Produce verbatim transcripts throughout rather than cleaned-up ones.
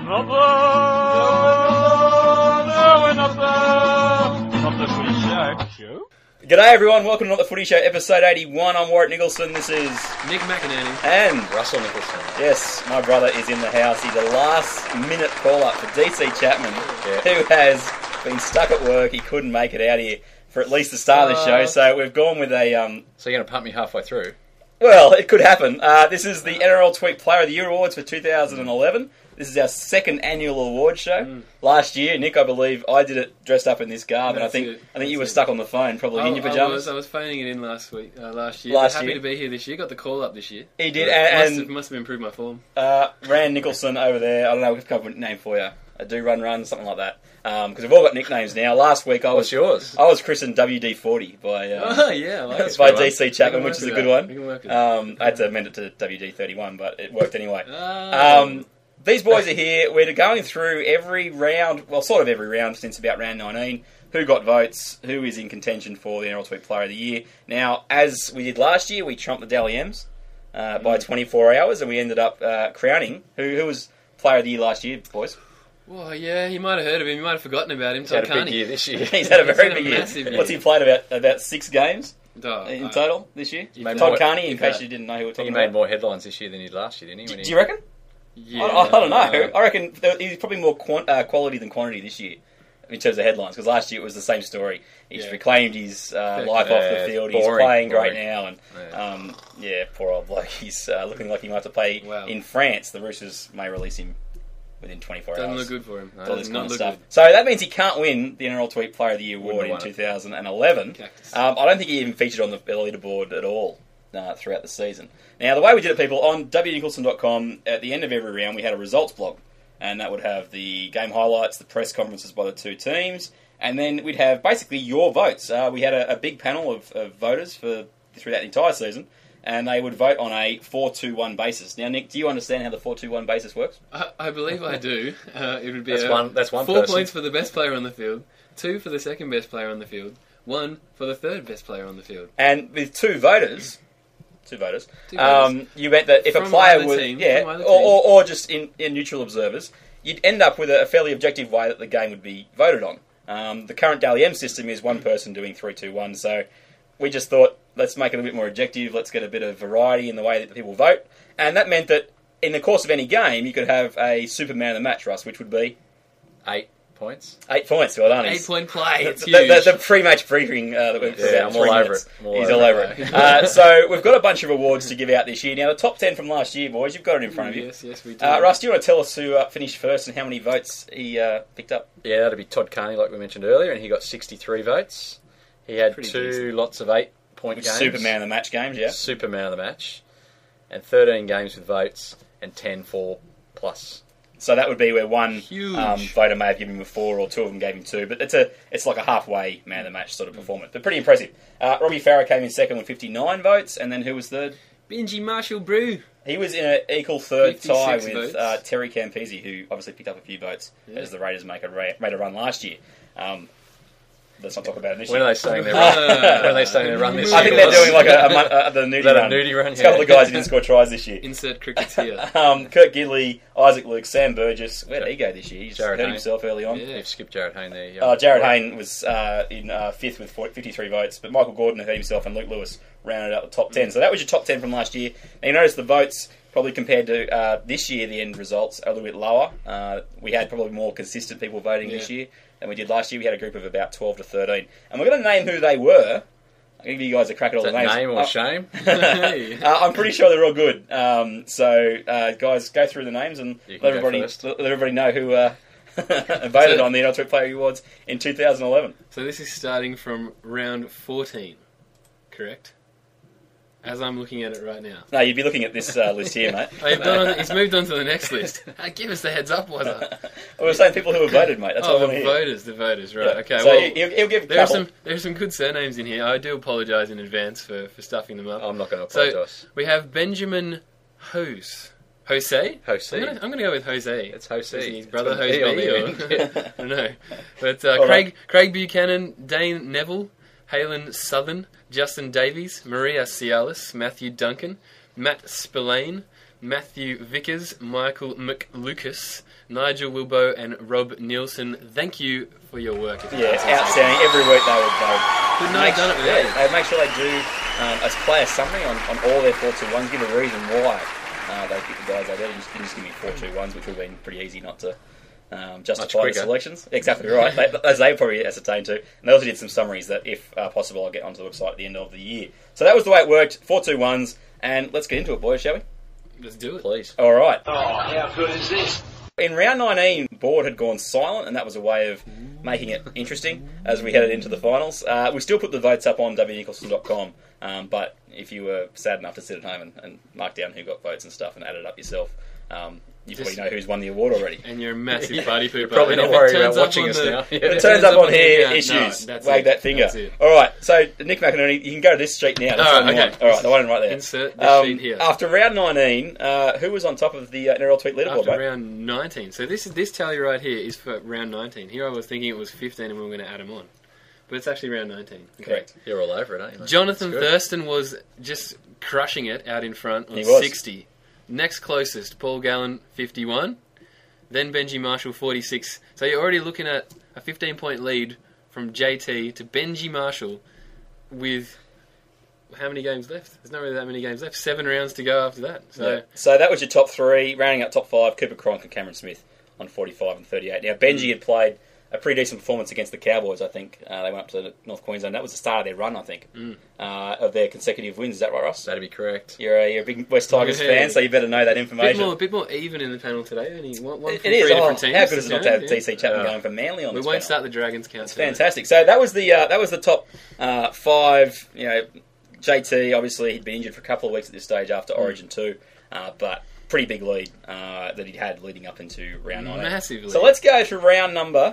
Another, another, not the Footy Shack Show. G'day everyone, welcome to Not the Footy Show, episode eighty-one. I'm Warwick Nicholson, this is... Nick McInerney. And... Russell Nicholson. Yes, my brother is in the house. He's a last-minute call-up for D C Chapman, Yeah. who has been stuck at work. He couldn't make it out here for at least the start of the show, so we've gone with a... Um, So you're going to pump me halfway through? well, it could happen. Uh, this is the N R L Tweet Player of the Year Awards for two thousand eleven. This is our second annual award show. Mm. Last year, Nick, I believe, I did it dressed up in this garb, and I think it. I think you That's were it. stuck on the phone, probably I, in your I pajamas. was, I was phoning it in last week, uh, last year. Last Happy year. to be here this year. Got the call up this year. He did, must, and, have, and must have improved my form. uh, Rand Nicholson over there. I don't know, we've come up with a name for you. A do run run, something like that. Because um, we've all got nicknames now. Last week I was What's yours? I was christened W D forty by uh, Oh, yeah, I like it. by good D C Chapman, We which can is a work good with that. one. We can work with that. Um, I had to amend it to W D thirty-one, but it worked anyway. Ah. Um, these boys are here. We're going through every round, well, sort of every round since about round nineteen. Who got votes? Who is in contention for the N R L Tweet Player of the Year? Now, as we did last year, we trumped the Dally M's uh, by twenty-four hours, and we ended up uh, crowning who who was Player of the Year last year, boys. Well, yeah, you might have heard of him. You might have forgotten about him. He's had Todd a big Carney. year this year. He's had a He's very had a big year. massive year. What's he played about about six games Oh, in uh, total this year? He Todd made Carney, in more- case yeah. you didn't know who we're He talking made about. more headlines this year than he did last year, didn't he? Do, When he- do you reckon? Yeah, I, I don't know. uh, I reckon that he's probably more quant, uh, quality than quantity this year in terms of headlines. Because last year it was the same story. He's Yeah. reclaimed his uh, Fair life play. off the Yeah, field. boring, He's playing boring. great now, and Yeah. um, yeah, poor old bloke. He's uh, looking like he might have to play Wow. in France. The Roosters may release him within twenty-four Doesn't hours. look good for him. All this Does kind not of look stuff. good. So that means he can't win the N R L Tweet Player of the Year award Wouldn't in have two thousand eleven. Cactus. Um, I don't think he even featured on the leaderboard at all uh, throughout the season. Now, the way we did it, people, on w nicholson dot com, at the end of every round, we had a results blog. And that would have the game highlights, the press conferences by the two teams, and then we'd have basically your votes. Uh, we had a, a big panel of, of voters for through that entire season, and they would vote on a four two one basis. Now, Nick, do you understand how the four two one basis works? I, I believe I do. Uh, it would be That's a, one- that's one four person. points for the best player on the field, two for the second best player on the field, one for the third best player on the field. And with two voters, two voters, Two voters. um, you meant that if a From player either was, team, yeah, from either or, team. or, or just in, in neutral observers, you'd end up with a, a fairly objective way that the game would be voted on. Um, the current Dally M system is one person doing three two one, so we just thought, let's make it a bit more objective, let's get a bit of variety in the way that people vote, and that meant that in the course of any game, you could have a Superman of the match, Russ, which would be Eight points. eight points. Well done. Eight He's- point play. It's the, huge. the, the pre-match briefing uh, that went for Yeah, about I'm three all over minutes. it. I'm all He's over all it. over it. Uh, so we've got a bunch of awards to give out this year. Now, the top ten from last year, boys, you've got it in front of you. Yes, yes, we do. Uh, Russ, do you want to tell us who uh, finished first and how many votes he uh, picked up? Yeah, that'd be Todd Carney, like we mentioned earlier, and he got sixty-three votes. He had Pretty two decent. lots of eight-point Which games. Superman of the match games, yeah. Superman of the match. And thirteen games with votes, and ten for plus. So that would be where one Huge. um, voter may have given him a four, or two of them gave him two. But it's a it's like a halfway man of the match sort of performance. But pretty impressive. Uh, Robbie Farah came in second with fifty-nine votes, and then who was third? Benji Marshall Brew. He was in an equal third tie fifty-six with votes. uh, Terry Campese, who obviously picked up a few votes Yeah. as the Raiders make a ra- made a run last year. Um, let's not talk about it this When year. are they saying they Uh, run? when are they saying they run this I think year? they're doing like a, a, mon- uh, the nudie Is that a run. nudie run? There's a couple Yeah. of guys who didn't score tries this year. Insert crickets here. Um, Kurt Gidley, Isaac Luke, Sam Burgess. Where did he go this year? He's Jared hurt Hayne. himself early on. Yeah. You've skipped Jared Hayne there. yeah. Uh, Jared Hayne was uh, in uh, fifth with forty, fifty-three votes, but Michael Gordon hurt himself and Luke Lewis rounded out the top ten. So that was your top ten from last year. Now you notice the votes, probably compared to uh, this year, the end results are a little bit lower. Uh, we had probably more consistent people voting this Yeah. year than we did last year. We had a group of about twelve to thirteen. And we're going to name who they were. I'll give you guys a crack at all Is the that names. name or Uh, shame? Hey. uh, I'm pretty sure they're all good. Um, so, uh, guys, go through the names and You let can go everybody first. let everybody know who uh, voted So- on the N R L Tweet Player Awards in two thousand eleven. So this is starting from round fourteen, correct? As I'm looking at it right now. No, you'd be looking at this uh, list here, mate. Oh, you've gone on, he's moved on to the next list. Hey, give us the heads up, was it? We were saying people who have voted, mate. That's Oh, all I the want to hear. voters, the voters, right? Yeah. Okay. So well, he'll, he'll give a there are couple. some there are some good surnames in here. I do apologise in advance for, for stuffing them up. I'm not going to So apologise. we have Benjamin Hose. Jose? Jose. I'm gonna, I'm gonna go with Jose. It's Jose. Is his It's brother got an E on Jose? the Or, end. I don't know. But uh, All Craig right. Craig Buchanan, Dane Neville, Halen Southern, Justin Davies, Maria Cialis, Matthew Duncan, Matt Spillane, Matthew Vickers, Michael McLucas, Nigel Wilbo, and Rob Nielsen. Thank you for your work. It's Yeah, outstanding. Every week they would go. Couldn't have make done it sure, without yeah, they make sure they do um, a player summary on, on all their four two ones, give a reason why uh, they pick the guys they did. You just, you just give me four two ones, which would have been pretty easy not to um, justify the selections. Exactly right, they, as they probably ascertained too. And they also did some summaries that, if uh, possible, I'll get onto the website at the end of the year. So that was the way it worked, four two ones, and let's get into it, boys, shall we? Let's do it. Please. All right. Oh, how good is this? In round nineteen, board had gone silent, and that was a way of making it interesting as we headed into the finals. Uh, we still put the votes up on w nicholson dot com, um, but if you were sad enough to sit at home and, and mark down who got votes and stuff and add it up yourself, um, you Just- probably know who's won the award already. And you're a massive party pooper. You're probably And not if it worried turns about up watching on us the- now. If it it turns turns up up on on here, here, issues. no, that's Wag it. that finger. That's it. All right, so Nick McInerney, you can go to this sheet now. That's All right, the one you okay. want. All right, the one right there. Insert this Um, sheet here. After round nineteen, uh, who was on top of the uh, N R L tweet leaderboard, After mate? round nineteen. So this is this tally right here is for round nineteen. Here I was thinking it was fifteen and we were going to add them on. But it's actually round nineteen. Okay. Correct. You're all over it, aren't you, mate? Jonathan That's good. Thurston was just crushing it out in front on He was. sixty. Next closest, Paul Gallen, fifty-one. Then Benji Marshall, forty-six. So you're already looking at a fifteen-point lead from J T to Benji Marshall with how many games left? There's not really that many games left. Seven rounds to go after that. So Yeah. So that was your top three. Rounding out top five, Cooper Cronk and Cameron Smith on forty-five and thirty-eight. Now, Benji had played a pretty decent performance against the Cowboys, I think. Uh, they went up to North Queensland. That was the start of their run, I think, Mm. uh, of their consecutive wins. Is that right, Ross? That'd be correct. You're a, you're a big West Tigers Yeah. fan, so you better know that a bit information. more, a bit more even in the panel today. Only one, one It- from it is. three Oh, different teams. how good is it not to have Yeah, D C Chapman Yeah. going for Manly on We this won't panel? start the Dragons count. It's tonight. fantastic. So that was the uh, that was the top uh, five. You know, J T obviously he'd been injured for a couple of weeks at this stage after Mm. Origin two, uh, but pretty big lead uh, that he'd had leading up into round nine. Massively. So let's go to round number.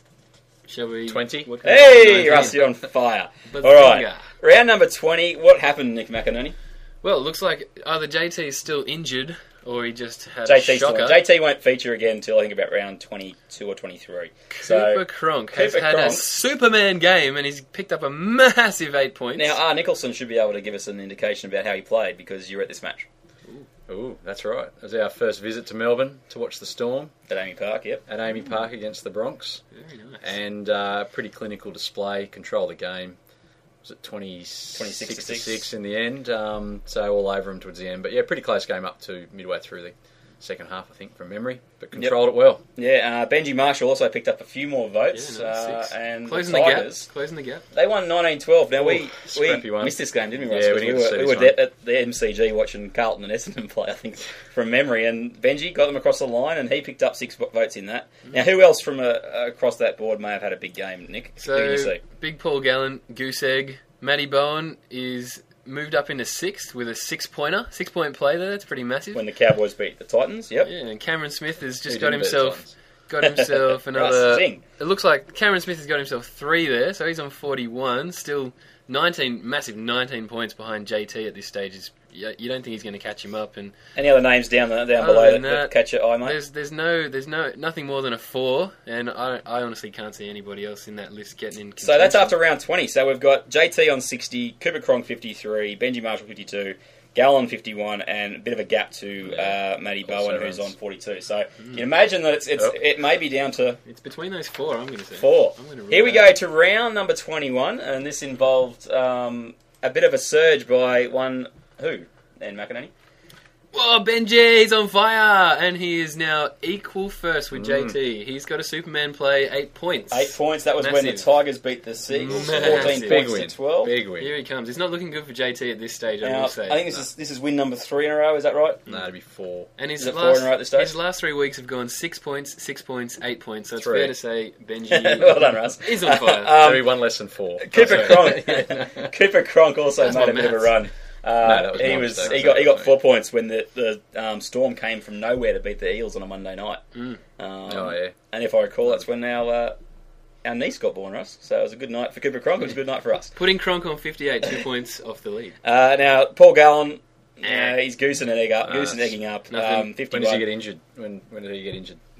Shall we? twenty. what kind of- Hey, nineteen? Rusty on fire! But All right, finger. round number twenty. What happened, Nick McInerney? Well, it looks like either J T is still injured or he just had J a T shocker. J T won't feature again until I think about round twenty-two or twenty-three. So Cooper Cronk has Cooper had a Cronk- Superman game and he's picked up a massive eight points. now R. Nicholson should be able to give us an indication about how he played because you were at this match Ooh, that's right. It was our first visit to Melbourne to watch the Storm at Amy Park. Yep. at Amy Park against the Bronx. Very nice. And uh, pretty clinical display, control the game. Was it twenty-six, twenty-six to to six. six in the end? Um, so all over them towards the end. But yeah, pretty close game up to midway through the second half, I think, from memory. But controlled it well. Yeah, uh, Benji Marshall also picked up a few more votes, Yeah, number uh, six. and Closing the the, Tigers gap. Closing the gap. they won nineteen twelve. Now we Ooh, scrappy we one. missed this game, didn't we, Ross? Yeah, 'Cause we we didn't were, see we this were one. de- at the M C G watching Carlton and Essendon play, I think, from memory. And Benji got them across the line, and he picked up six vo- votes in that. Now, who else from uh, across that board may have had a big game, Nick? Who did you So, see? Big Paul Gallen, Goose Egg. Matty Bowen is moved up into sixth with a six-pointer. Six-point play there. That's pretty massive. When the Cowboys beat the Titans, yep. Yeah, and Cameron Smith has just Who got didn't beat the himself Titans? got himself another. Russ, sing. It looks like Cameron Smith has got himself three there, so he's on forty-one. Still nineteen, massive nineteen points behind J T at this stage. Is you you don't think he's going to catch him up? And Any other names down the, down Other below that, than that that, catch your eye, mate? there's there's no there's no nothing more than a four, and I I honestly can't see anybody else in that list getting in. So that's contention. after round twenty. So we've got J T on sixty, Cooper Cronk fifty-three, Benji Marshall fifty-two, Gallon fifty-one, and a bit of a gap to uh, Matty Also Bowen, who's runs. on forty-two. So you can imagine that it's, it's Yep. it may be down to It's between those four. I'm going to say four. I'm gonna rule Here we that. go to round number twenty-one, and this involved um, a bit of a surge by one who? And McInerney. Whoa, Benji, he's on fire, and he is now equal first with Mm. J T. He's got a Superman play, eight points. Eight points. That was when the Massive. Tigers beat the Seagulls, Massive. fourteen Big points win. to twelve. Big win. Here he comes. It's not looking good for J T at this stage, I Now, will say. I think this is this is win number three in a row. Is that right? No, it'd be four. And his Is it four last, in a row at this stage? his last three weeks have gone six points, six points, eight points. So it's Three. fair to say Benji well done, Russ. is on fire. Um, That'd be one less than four. Cooper Sorry. Cronk, Cooper Cronk also That's made my a bit of a maths. run. Uh, No, that was he my was mistake. he got he got Sorry. four points when the the um, Storm came from nowhere to beat the Eels on a Monday night. Mm. Um, Oh, yeah. And if I recall, that's when our uh, our niece got born, Russ. So it was a good night for Cooper Cronk. It was a good night for us. Putting Cronk on fifty-eight, two points off the lead. Uh, now Paul Gallen, uh, he's goose and egg up, Ah, goose and egging up. nothing. Um, When fifty-one. did he get injured? When when did he get injured?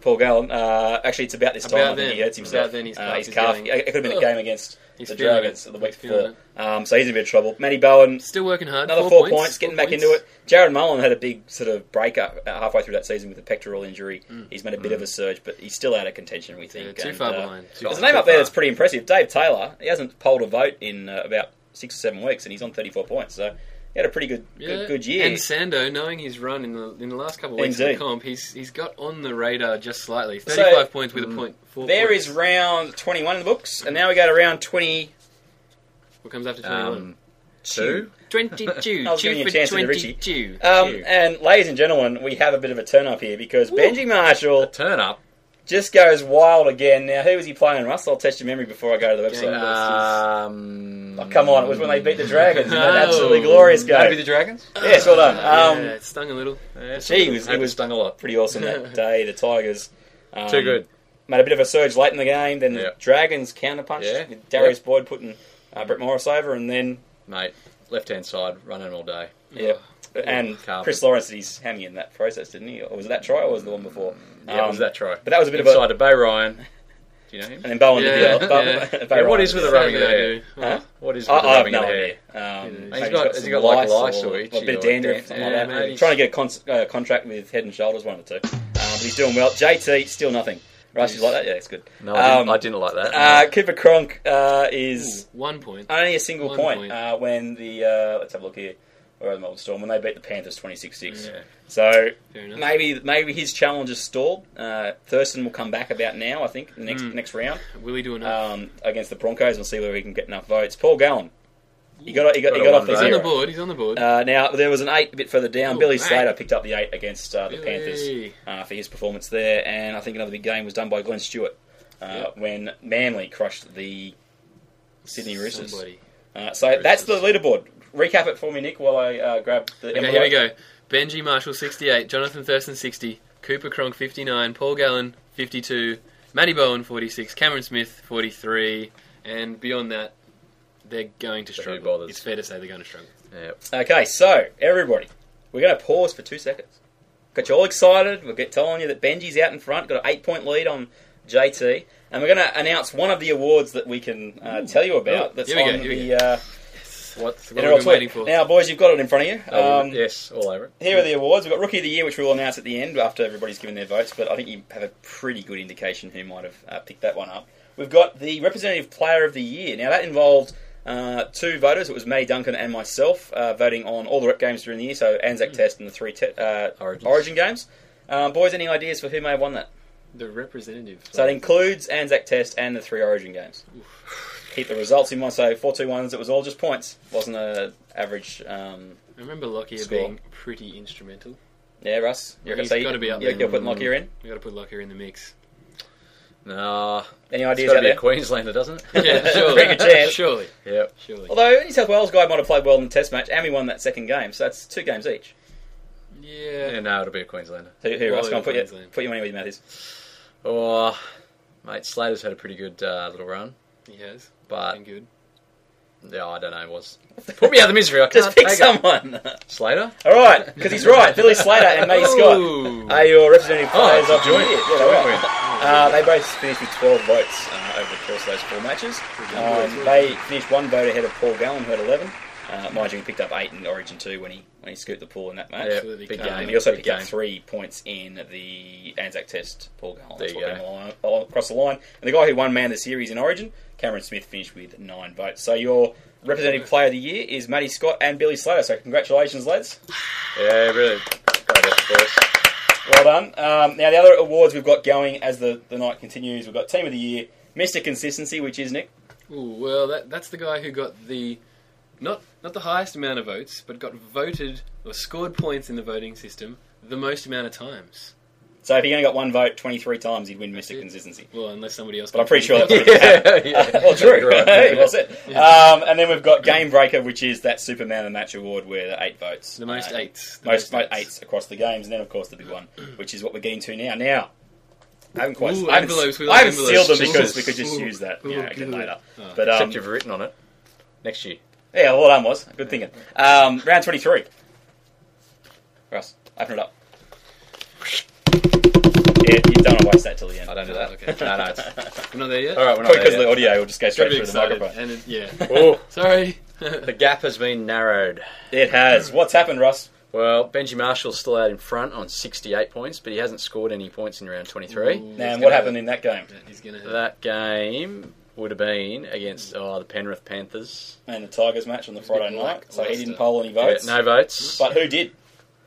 Paul Gallen. Uh, actually, it's about this time About I think then. he hurts himself. About then his uh, calf his is calf. going, It could have been a "Ugh." game against He's the feeling Dragons it. the week He's feeling before. Um, so he's in a bit of trouble. Matty Bowen, Still working hard. another four, four, points, points, getting four back points. into it. Jared Mullen had a big sort of break up uh, halfway through that season with a pectoral injury. Mm. He's made a bit of a surge, but he's still out of contention, we Yeah, think. too And, far uh, behind. Too There's a far. name up too there far. that's pretty impressive. Dave Taylor. He hasn't polled a vote in uh, about six or seven weeks, and he's on thirty-four points. So he had a pretty good, Yeah. good, good year. And Sando, knowing his run in the in the last couple of weeks of Indeed. the comp, he's he's got on the radar just slightly. thirty-five points with a point four. There points. is round twenty-one in the books, and now we go to round twenty. What comes after twenty-one? Um, two. twenty-two. I was Two giving you a for chance to do Richie. twenty-two. Um, Two. and ladies and gentlemen, we have a bit of a turn up here because Ooh. Benji Marshall Turn up. just goes wild again. Now, who was he playing, Russ? I'll test your memory before I go to the website. Gang- Um, Oh, come on, it was when they beat the Dragons. in that No. absolutely glorious That'd be game. the Dragons. Yes, well done. Um, yeah, it stung a little. Yeah, Gee, it was- Hope it was- stung a lot. Pretty awesome that day. The Tigers. Um, Too good. Made a bit of a surge late in the game. Then the Yeah. Dragons counterpunched Yeah. with Darius Boyd putting uh, Brett Morris over, and then Mate, left hand side, running all day. yeah, and Carpet. Chris Lawrence did his hammy in that process, didn't he? Or was it that try, or was it the one before? Yeah, it was Um, that try. But that was a bit Inside of a. to Bay Ryan. Do you know him? And then Bowen Yeah, did the other. yeah. Bo- Yeah, Bay what Ryan is with did the that. rubbing of the hair? Huh? What is I, with the I have rubbing no of the idea. hair? Um, He's maybe got- he's got has he some got, like, lice lice or, or or itchy a bit of or dandruff, dan- something yeah, like that. maybe. Trying to get a con- uh, contract with Head and Shoulders, one of the two. Um, but he's doing well. J T, still nothing. Rush is like that? Yeah, it's good. No, I didn't, Um, I didn't like that. Uh, Cooper Cronk uh, is Ooh, one point. only a single One point, point. Uh, when the, uh, let's have a look here, where are the Melbourne Storm, when they beat the Panthers twenty-six six. Yeah. So Fair enough. maybe maybe his challenge is stalled. Uh, Thurston will come back about now, I think, the next Mm. next round. Will he do enough? Um, against the Broncos. We'll see whether he can get enough votes. Paul Gallen. He got he got, he Got got a off the one He's on the zero. board. He's on the board. Uh, now there was an eight a bit further down. Oh, Billy mate. Slater picked up the eight against uh, the Billy. Panthers uh, for his performance there, and I think another big game was done by Glenn Stewart uh, Yep. when Manly crushed the Sydney Roosters. Somebody. Uh, so that's the leaderboard. Recap it for me, Nick, while I uh, grab the. Okay, envelope. here we go. Benji Marshall, sixty-eight. Jonathan Thurston, sixty. Cooper Cronk, fifty-nine. Paul Gallen, fifty-two. Matty Bowen, forty-six. Cameron Smith, forty-three. And beyond that, they're going to who struggle. bothers? It's fair to say they're going to struggle. Yeah. Okay, so everybody, we're going to pause for two seconds. Got you all excited. We'll get telling you that Benji's out in front. Got an eight-point lead on J T, and we're going to announce one of the awards that we can uh, tell you about. Ooh, That's here we go, on here we the uh, What's N what R are L we tweet. waiting for? Now, boys, you've got it in front of you. Oh, Um, yes, all over it. Here are the awards. We've got Rookie of the Year, which we'll announce at the end after everybody's given their votes, but I think you have a pretty good indication who might have uh, picked that one up. We've got the Representative Player of the Year. Now, that involved uh, two voters. It was Matty Duncan and myself uh, voting on all the rep games during the year, so Anzac Test and the three te- uh, Origins. Origin games. Um, boys, any ideas for who may have won that? The representative. So it includes Anzac Test and the three Origin games. Keep the results in mind. So four two ones, it was all just points. Wasn't a average. Um, I remember Lockyer Score. being pretty instrumental. yeah, Russ. You're He's going gotta be up You're, there. you're putting Lockyer in. we got to put Lockyer in the mix. Nah, Any it's ideas got to out be there? a Queenslander, doesn't it? Yeah, surely. Very good chance. Surely. Yep. Surely. Although New South Wales guy might have played well in the Test match, and we won that second game, so that's two games each. Yeah. Yeah, no, it'll be a Queenslander. Who, who Well, Russ? Go on, put your, Queensland. put your money where your mouth is. Oh, mate, Slater's had a pretty good uh, little run, He has. but Been good. yeah, I don't know. Was put me out of the misery. I can't Just pick take someone. it. Slater. All right, because he's right. Billy Slater and Matty Scott Ooh. are your representative Oh, players it's a of the joint- year. Yeah, joint they, win. were. Uh, they both finished with twelve votes uh, over the course of those four matches. Um, they finished one vote ahead of Paul Gallen, who had eleven. Uh, mind you, he picked up eight in Origin two when he when he scooped the pool in that match. Yeah, Absolutely big can't. Um, game. he also big picked up game. three points in the Anzac Test, Paul Gallen. There That's you what go. came along, along, across the line. And the guy who won Man of the Series in Origin, Cameron Smith, finished with nine votes. So your representative player of the year is Matty Scott and Billy Slater. So congratulations, lads. Yeah, really. Great effort, boys. Well done. Um, now, the other awards we've got going as the, the night continues, we've got Team of the Year, Mister Consistency, which is Nick. Ooh, well, that that's the guy who got the not not the highest amount of votes, but got voted or scored points in the voting system the most amount of times. So if he only got one vote twenty-three times, he'd win Mister it. Consistency. Well, unless somebody else. But I'm got pretty sure twenty. that's what happened. yeah, yeah. Well, true. You're right. Hey, well said. Um, and then we've got Game Breaker, which is that Superman of the Match award where the eight votes. The most uh, eights. The Most, most most eights across the games. And then, of course, the big one, which is what we're getting to now. Now, I haven't quite Ooh, I haven't, envelopes, we I like haven't envelopes. sealed them because Jesus. we could just Ooh. use that you Ooh, know, again good. later. Oh. But, um, Except you've written on it. Next year. yeah, well done, was. Good thinking. Um, round twenty-three. Russ, open it up. Yeah, you don't want to waste that till the end. I don't do that. Okay. No, no. It's... We're not there yet? All right, we're not Probably because there the yet. audio will just go straight Gotta be through the excited. microphone. And it, yeah. Oh, Sorry. the gap has been narrowed. It has. What's happened, Russ? Well, Benji Marshall's still out in front on sixty-eight points, but he hasn't scored any points in round twenty-three. Ooh, Now, he's what gonna- happened in that game? He's gonna hurt. That game would have been against oh, the Penrith Panthers. And the Tigers match on the It's a bit Friday like night. So he Leicester. didn't poll any Yeah, votes. no votes But who did?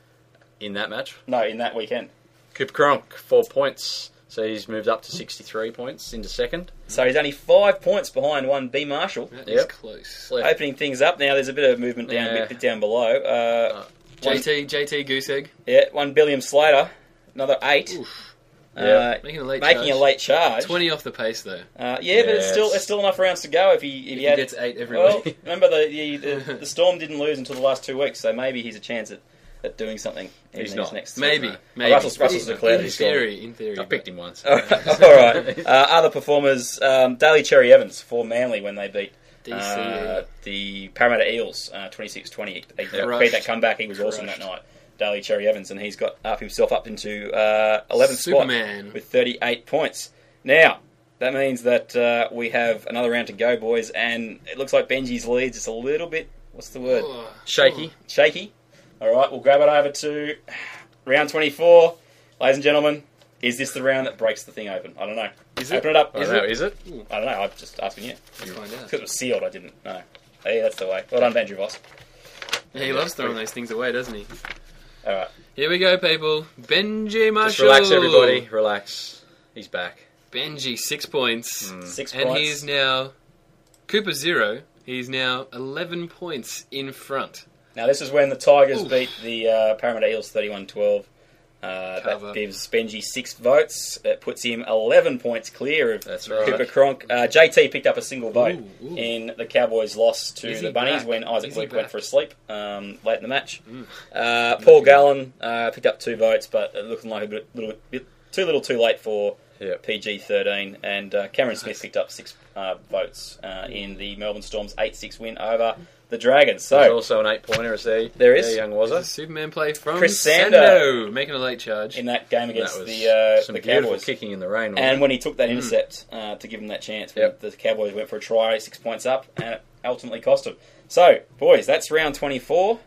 in that match. No, in that weekend. Cooper Cronk, four points. So he's moved up to sixty-three points into second. So he's only five points behind one B Marshall. That is Yep. close. Left. Opening things up now. There's a bit of movement down, Yeah. bit, bit down below. Uh, J T, J T Goose Egg. yeah, one Billiam Slater, another eight. Oof. Uh, Yeah. Making a late making charge. a late charge. twenty off the pace, though. Uh, yeah, but it's Yeah, still it's- it's still enough rounds to go if he if, If he he had. gets eight every Well, week. remember the, the the the Storm didn't lose until the last two weeks, so maybe he's a chance at, at doing something. in He's his not. next Maybe. season. Maybe. Russell's, Russell's in, declared in he's gone. theory, in theory. I but- picked him once. All right. All right. Uh, other performers: um, Daly Cherry Evans for Manly when they beat D C E. uh, the Parramatta Eels uh, twenty-six twenty. They Crushed. beat that comeback. He was awesome that Crushed. night. Daly Cherry Evans, and he's got up himself up into uh, eleventh spot Superman. with thirty-eight points. Now that means that uh, we have another round to go, boys, and it looks like Benji's leads just a little bit. What's the word? Oh. Shaky. Shaky. All right, we'll grab it over to round twenty-four, ladies and gentlemen. Is this the round that breaks the thing open? I don't know. Is it? Open it up. I Is don't know, it? is it? I don't know. I'm just asking you. Let's find out. Because it was sealed, I didn't know. Hey, that's the way. Well done, Benji Voss. Yeah, he loves throwing those things away, doesn't he? All right. Here we go, people. Benji Marshall. Just relax, everybody. Relax. He's back. Benji, six points. Six And points. he is now... Cooper, zero. He's now eleven points in front. Now, this is when the Tigers Oof. beat the uh, Parramatta Eels thirty-one twelve. Uh, Cover. that gives Benji six votes. It puts him eleven points clear of That's right. Cooper Cronk. Uh, J T picked up a single vote Ooh, ooh. in the Cowboys' loss to Is the he Bunnies back? when Isaac Is he Luke went back? for a sleep um, late in the match. Mm. Uh, Paul Gallen uh, picked up two votes, but it looking like a bit, little bit too little too late for Yep. P G thirteen. And uh, Cameron Smith picked up six uh, votes uh, in the Melbourne Storm's eight six win over the Dragons. There's So, also an eight-pointer, is there? There is. There, young There's a Wazza. Superman play from Chris Sando. Sando. Making a late charge. in that game That against was the, uh, some the beautiful Cowboys. kicking in the rain. wasn't And it? when he took that intercept uh, to give him that chance, when Yep. the Cowboys went for a try, six points up, and it ultimately cost him. So, boys, that's round twenty-four.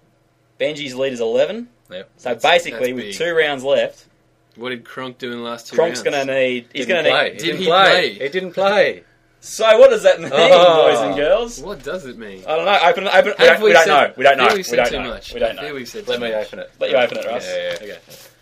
Benji's lead is eleven. Yep. So That's- basically, that's with big. two rounds left, What did Cronk do in the last two Cronk's rounds? going to need. He's Didn't going to play. need. He Did didn't he play. play? He didn't play. So, what does that mean, Oh. boys and girls? What does it mean? I don't know. Open, it. open. We Have don't, we don't said- know. We don't know. have We we said don't too know. much? We don't I feel know. we've said Let too me much. open it. Let you open it, Russ. Yeah, yeah, yeah. Okay.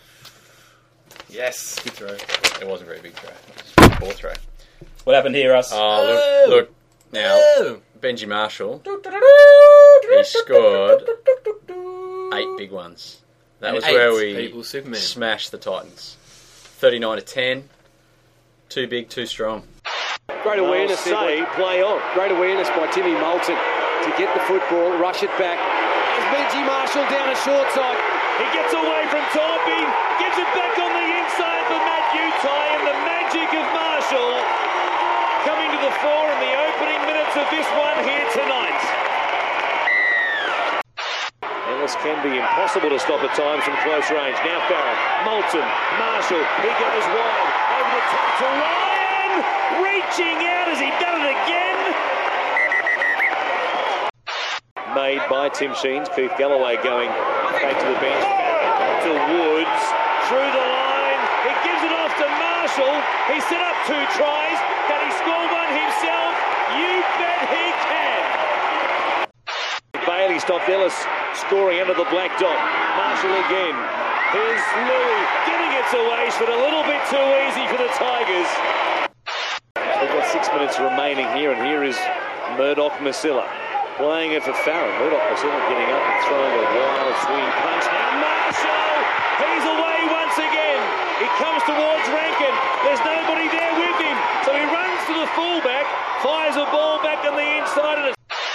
Yes, good throw. It wasn't a very big throw. It was just a poor throw. What happened here, Russ? Oh, look, look. Now, Oh. Benji Marshall, he scored eight big ones. That was Eight where we people, Superman. smashed the Titans. thirty-nine to ten. Too big, too strong. Great awareness, say, play on. Great awareness by Timmy Moulton to get the football, rush it back. There's Benji Marshall down a short side. He gets away from Topping, gives it back on the inside for Matt Utai, and the magic of Marshall coming to the fore in the opening minutes of this one here tonight. Ellis can be impossible to stop at times from close range. Now Farrell, Moulton, Marshall, he goes wide, over the top to Ryan, reaching out, has he done it again? Made by Tim Sheens, Keith Galloway going back to the bench, to Woods, through the line, he gives it off to Marshall, he set up two tries, can he score one himself? You bet he can! Bailey stopped Ellis scoring under the black dot. Marshall again. Here's Louis giving it to Ashford, a little bit too easy for the Tigers. We've got six minutes remaining here, and here is Murdoch Masilla playing it for Farron. Murdoch Masilla getting up and throwing a wild swing punch. Now Marshall, he's away once again. He comes towards Rankin. There's nobody there with him, so he runs to the fullback, fires a ball back on the inside, and it's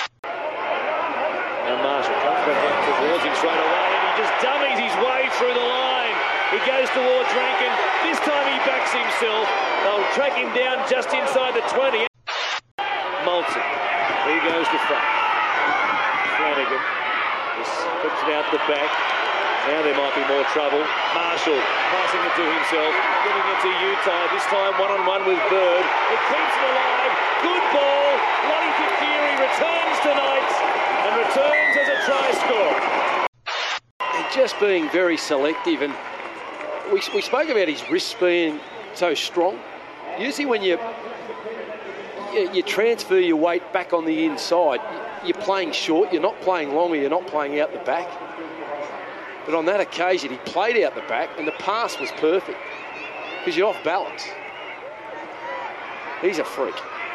now Marshall comes back out towards him straight away, and he just dummies his way through the line. He goes towards Rankin. This time he backs himself. They'll track him down just inside the twenty. Moulton. He goes to front. Flanagan. This puts it out the back. Now there might be more trouble. Marshall passing it to himself, giving it to Utah. This time one-on-one with Bird. It keeps it alive. Good ball. Lottie Fakiri returns tonight and returns as a try scorer. They're just being very selective, and we, we spoke about his wrists being so strong. Usually when you, you you transfer your weight back on the inside, you're playing short, you're not playing long, or you're not playing out the back. But on that occasion, he played out the back, and the pass was perfect because you're off balance. He's a freak.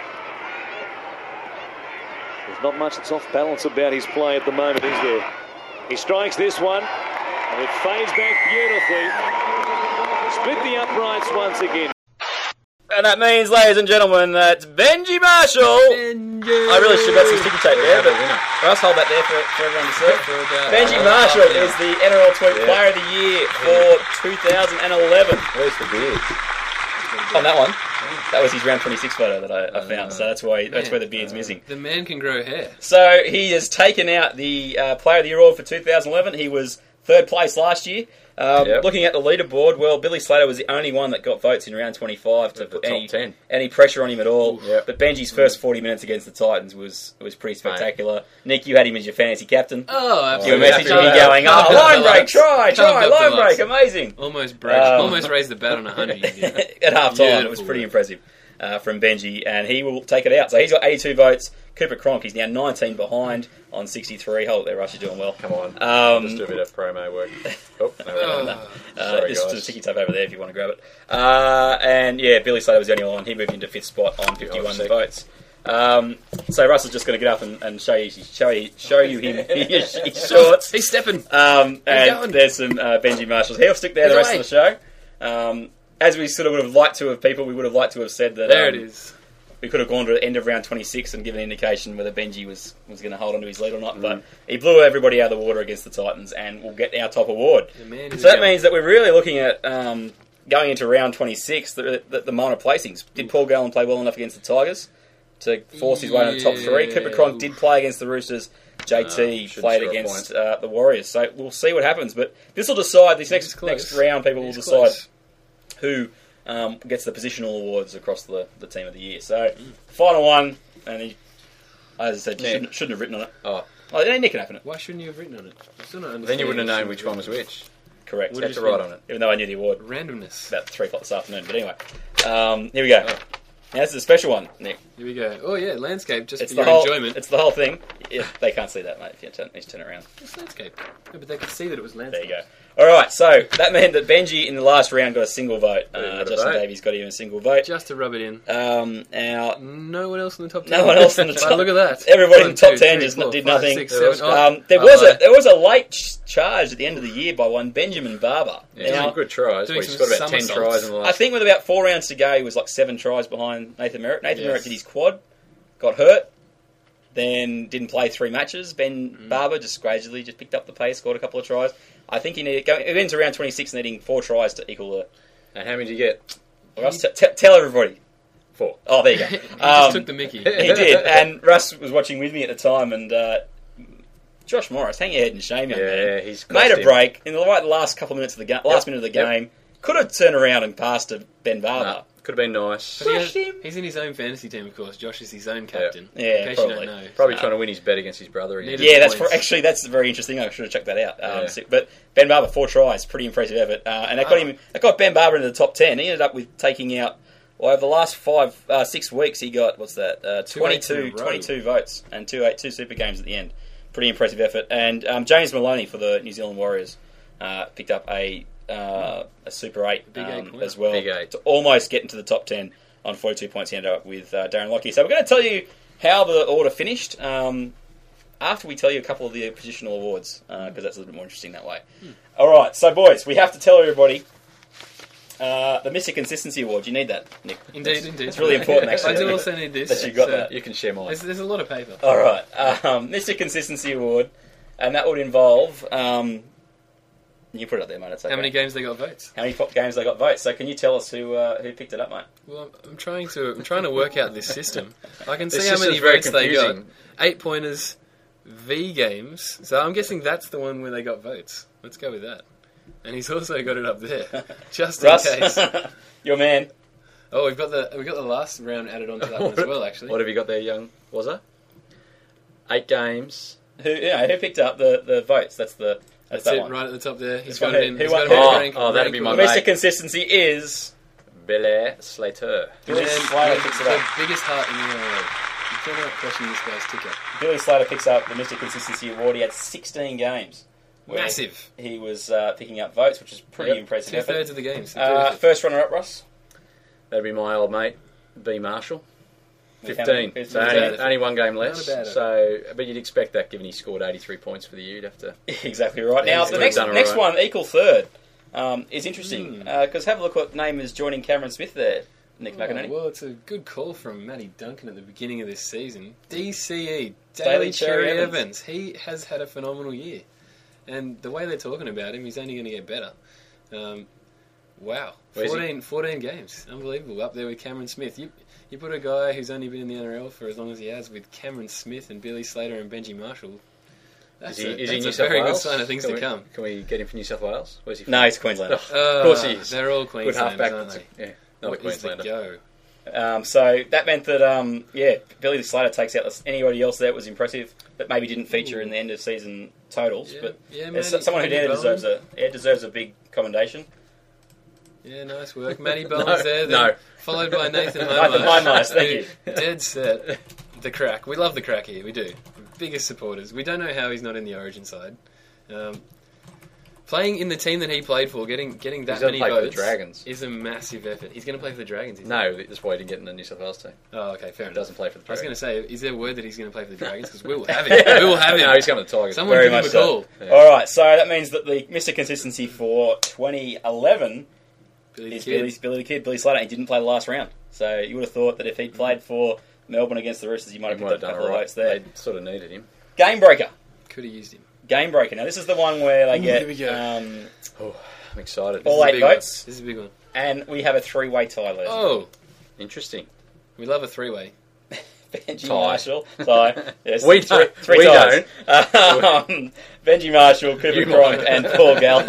There's not much that's off balance about his play at the moment, is there? He strikes this one, and it fades back beautifully. Split the uprights once again. And that means, ladies and gentlemen, that Benji Marshall... Benji. I really should have got some sticky tape there, but Russ, hold that there for, for everyone to see. Benji Marshall is the N R L Tweet yeah. Player of the Year for two thousand eleven. Where's the beard? On that one, that was his round twenty-six photo that I, I found, so that's why that's where the beard's missing. The man can grow hair. So he has taken out the uh, Player of the Year award for two thousand eleven. He was third place last year. Um, yep. Looking at the leaderboard, well, Billy Slater was the only one that got votes in round twenty-five to put any, ten. any pressure on him at all. Yep. But Benji's first forty minutes against the Titans was was pretty spectacular. Mate. Nick, you had him as your fantasy captain. Oh, absolutely. You were messaging me going, oh, line break, try, try, line break, amazing. Almost break, um, almost raised the bat on one hundred. At half time, it was pretty impressive uh, from Benji, and he will take it out. So he's got eighty-two votes. Cooper Cronk, he's now nineteen behind on sixty-three. Hold it there, Rush, you're doing well. Come on. Um, Just do a bit of promo work. Oh, no, no, no. Uh, Sorry, this is the ticky tape over there if you want to grab it. Uh, and yeah, Billy Slater was the only one. He moved into fifth spot on fifty-one votes. Um, so Russell's just going to get up and, and show you show you, show you him his, his shorts. He's stepping. Um, and going. There's some uh, Benji Marshalls. He'll stick there He's the rest away. of the show. Um, as we sort of would have liked to have people, we would have liked to have said that. There um, it is. We could have gone to the end of round twenty-six and given an indication whether Benji was, was going to hold on to his lead or not. Mm. But he blew everybody out of the water against the Titans and will get our top award. So that means that we're really looking at um, going into round twenty-six, the, the, the minor placings. Did Paul Gallen play well enough against the Tigers to force his way into the top three? Cooper Cronk did play against the Roosters. J T uh, played against uh, the Warriors. So we'll see what happens. But this will decide, this next next round, people will decide close. who... Um, gets the positional awards across the, the team of the year. So, mm. final one, and he, as I said, yeah. shouldn't, shouldn't have written on it. Oh, oh yeah, Nick can open it. Why shouldn't you have written on it? I still not then you wouldn't have known which one was which. Correct. You had to write on it. Even though I knew the award. Randomness. About three o'clock this afternoon. But anyway, um, here we go. Oh. Now, this is a special one, Nick. Here we go. Oh, yeah, landscape, just it's for your whole, enjoyment. It's the whole thing. Yeah, they can't see that, mate, if you turn, if you turn it around. It's landscape. Yeah, but they can see that it was landscape. There you go. All right, so that meant that Benji in the last round got a single vote. Uh, Justin vote. Davies got even a single vote. Just to rub it in. Um, now, no one else in the top ten. No one else in the top. Look at that. Everybody One, in the top two, ten three, just four, did five, nothing. Six, seven, oh, um, there was oh, a there was a late charge at the end of the year by one Benjamin Barber. Yeah, now, good tries. Well, he's got about ten tries in the last. I think with about four rounds to go, he was like seven tries behind Nathan Merritt. Nathan yes. Merritt did his quad, got hurt. Then didn't play three matches. Ben mm. Barber just gradually just picked up the pace, scored a couple of tries. I think he needed going. It ends around twenty-six, needing four tries to equal the. And how many did you get? Russ, t- t- tell everybody. Four. Oh, there you go. he um, just took the Mickey. He did, and Russ was watching with me at the time, and uh, Josh Morris, hang your head in shame, young yeah, man. he's made a him. break in the right last couple of minutes of the ga- last yep. minute of the game. Yep. Could have turned around and passed to Ben Barber. No. Could have been nice. He has, he's in his own fantasy team, of course. Josh is his own captain. Yeah, yeah in case probably. you don't know. Probably so. trying to win his bet against his brother again. Yeah, that's for, actually that's very interesting. I should have checked that out. Um, yeah. But Ben Barber, four tries, pretty impressive effort, uh, and that got oh. him. That got Ben Barber into the top ten. He ended up with taking out. Well, over the last five, uh, six weeks, he got what's that? Uh, twenty-two, twenty-two votes and two eight two super games at the end. Pretty impressive effort. And um, James Maloney for the New Zealand Warriors uh, picked up a uh, a super eight, um, eight as well Big eight. to almost get into the top ten. On forty-two points, he ended up with uh, Darren Lockyer. So we're going to tell you how the order finished um, after we tell you a couple of the positional awards, because uh, that's a little bit more interesting that way. Hmm. All right, so boys, we have to tell everybody uh, the Mister Consistency Award. You need that, Nick. Indeed, it's, indeed. It's really important, actually. I do also need this. That you got uh, that. You can share mine. There's, there's a lot of paper. All right, um, Mister Consistency Award, and that would involve... Um, you can put it up there, mate. It's okay. How many games they got votes? How many games they got votes? So, can you tell us who uh, who picked it up, mate? Well, I'm trying to I'm trying to work out this system. I can this see how many very votes confusing. they got. Eight pointers V games. So I'm guessing that's the one where they got votes. Let's go with that. And he's also got it up there, just in Russ, case. your man. Oh, we've got the we got the last round added onto that one as well. Actually, What have you got there, young? Was that eight games? Who yeah, who picked up the, the votes? That's the that's that's that it one. right at the top there. He's It's got got it in. who He's won- got it in oh, rank, oh, that'd rank be my order. Mister mate. Consistency is Belair Slater. Billy And Slater the, picks it the up. biggest heart in the N R L. You cannot question this guy's ticker. Billy Slater picks up the Mister Consistency Award. He had sixteen games. where Massive. He was uh, picking up votes, which is pretty Yep. impressive. Two effort. thirds of the games. Uh, first runner up, Ross. That'd be my old mate, B Marshall. With Fifteen. Hamilton. So Not only, bad. only one game Not less. a bad So, but you'd expect that given he scored eighty-three points for the year. You'd have to. Exactly right. Yeah, Now, he's the done next all right. next one, equal third, um, is interesting Hmm. because have a look what name is joining Cameron Smith there, Nick Oh, McInerney. well, it's a good call from Matty Duncan at the beginning of this season. D C E, Daly Daly Cherry Cherry Evans. Evans. He has had a phenomenal year. And the way they're talking about him, he's only going to get better. Um, wow. Where's he? fourteen, fourteen games. Unbelievable. Up there with Cameron Smith. You you put a guy who's only been in the N R L for as long as he has with Cameron Smith and Billy Slater and Benji Marshall. That's Is he, a, is he that's New a South very Wales? good sign of things can to we, come. Can we get him from New South Wales? Where's he from? No, he's Queenslander. of course he Uh, is. They're all Good Queenslanders, halfback. aren't they? Yeah, not a What is the Queenslander. go? Um, so that meant that, um, yeah, Billy Slater takes out this, anybody else there was impressive, but maybe didn't feature in the end of season totals. Yeah, but yeah, there's Matty- someone who Matty there deserves Bowen. a yeah, deserves a big commendation. Yeah, nice work. Matty Bowen's No, there. no. Then followed by Nathan Nathan Hindmarsh. Hindmarsh, thank you. Dead set. The crack. We love the crack here. We do. Biggest supporters. We don't know how he's not in the Origin side. Um, playing in the team that he played for, getting getting that He's gonna many play for the votes Dragons. is a massive effort. He's going to play for the Dragons. Is he? No, that's why he didn't get in the New South Wales team. Oh, okay, fair He enough. doesn't play for the I was going Dragons. to say, is there word that he's going to play for the Dragons? Because we will have him. We will have him. No, he's coming to the Tigers. Someone Very give him a much so. call. Yeah. All right, so that means that the Mister Consistency for twenty eleven Billy the is Kid. Billy, Billy the Kid, Billy Slater. He didn't play the last round, so you would have thought that if he'd played for Melbourne against the Roosters, he might have He picked might up have a done couple all of right. votes there. They sort of needed him. Game breaker, Could have used him. game breaker. Now this is the one where they Ooh, get here we go. um, Oh, I'm excited. All This is a eight big one. votes. This is a big one. and we have a three-way tie. ladies and Oh, Interesting. we love a three-way. Benji Tie. Marshall. Tie. Yes, We three, don't. three We ties. Um, Benji Marshall, Cooper You Cronk, might. and Paul Gallen.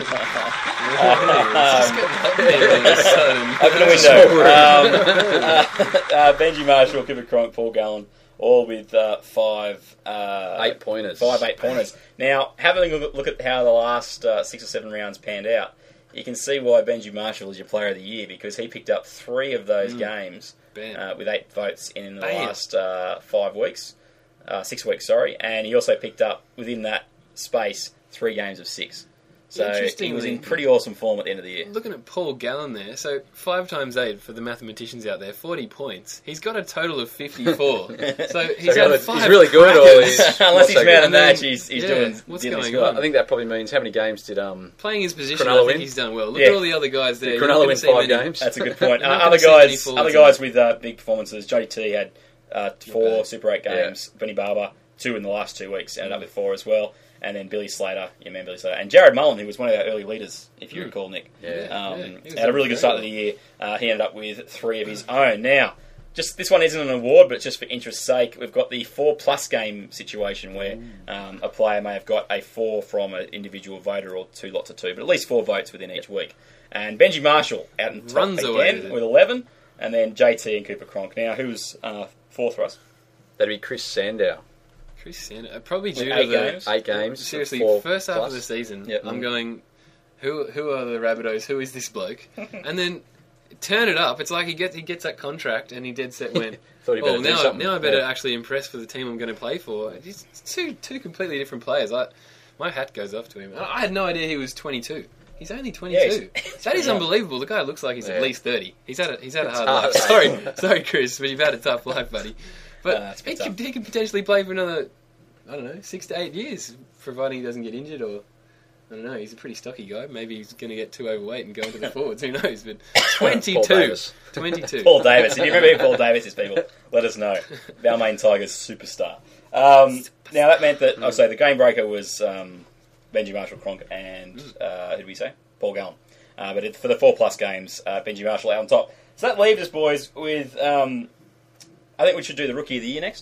Open a window. Um, uh, uh, Benji Marshall, Cooper Cronk, Paul Gallen, all with uh, five uh, Eight pointers. Five eight pointers. Now, having a look look at how the last uh, six or seven rounds panned out, you can see why Benji Marshall is your player of the year because he picked up three of those games Bam. uh, with eight votes in the Bam. last uh, five weeks, uh, six weeks, sorry, and he also picked up within that space three games of six. So he was Interestingly- in pretty awesome form at the end of the year. Looking at Paul Gallen there, so five times eight for the mathematicians out there, forty points. He's got a total of fifty-four. so he's So had he's five really good, or crackers. he's Unless not he's so man of good. the match, he's, he's Yeah, doing what's doing going his on? good. I think that probably means how many games did um Playing his position, Cronulla I think win? he's done well. Look Yeah. at all the other guys there. did You're not Cronulla gonna win see five many- games? That's a good point. Uh, You're not other gonna see many guys, forwards other in guys there. with uh, big performances. Jody T had uh, four bad. Super eight Yeah. games. Benny Barber two in the last two weeks, ended up with four as well. And then Billy Slater, yeah, man, Billy Slater, and Jared Mullen, who was one of our early leaders, if you Mm. recall, Nick. Yeah. Um, Yeah, he was had a really doing good start of very the year. Uh, he ended up with three of his own. Now, just this one isn't an award, but just for interest's sake, we've got the four plus game situation where um, a player may have got a four from an individual voter or two lots of two, but at least four votes within each week. And Benji Marshall out in top Runs away again with it. with eleven, and then J T and Cooper Cronk. Now, who's uh, fourth for us? That'd be Chris Sandow. Chris Sanders, probably due With to eight the games. Eight games. seriously four first half plus. of the season. Yep. I'm going, who who are the Rabbitohs? Who is this bloke? And then turn it up. It's like he gets he gets that contract and he dead set went. Thought he better Oh, do now something. now I better Yeah. actually impress for the team I'm going to play for. It's two two completely different players. I, my hat goes off to him. I I had no idea he was twenty-two. He's only twenty-two. Yeah, he's- that is yeah. unbelievable. The guy looks like he's Yeah. at least thirty. He's had a he's had a It's hard hard. life. Sorry, sorry, Chris, but you've had a tough life, buddy. But Uh, it's a he, bit could, tough. he could potentially play for another, I don't know, six to eight years, providing he doesn't get injured or. I don't know, he's a pretty stocky guy. Maybe he's going to get too overweight and go into the forwards. Who knows? But Paul twenty-two. Davis. twenty-two. Paul Davis. If you remember who Paul Davis is, people, let us know. Balmain Tigers superstar. Um, now, that meant that, I'll say, the game breaker was um, Benji Marshall Cronk and, uh, who did we say? Paul Gallen. Uh, but it, for the four plus games, uh, Benji Marshall out on top. So that leaves us, boys, with, um, I think we should do the Rookie of the Year next.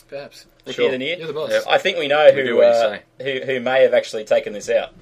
perhaps. Rookie Sure. of the year. You're the boss. Yeah. I think we know We do who, what you uh, say. who who may have actually taken this out.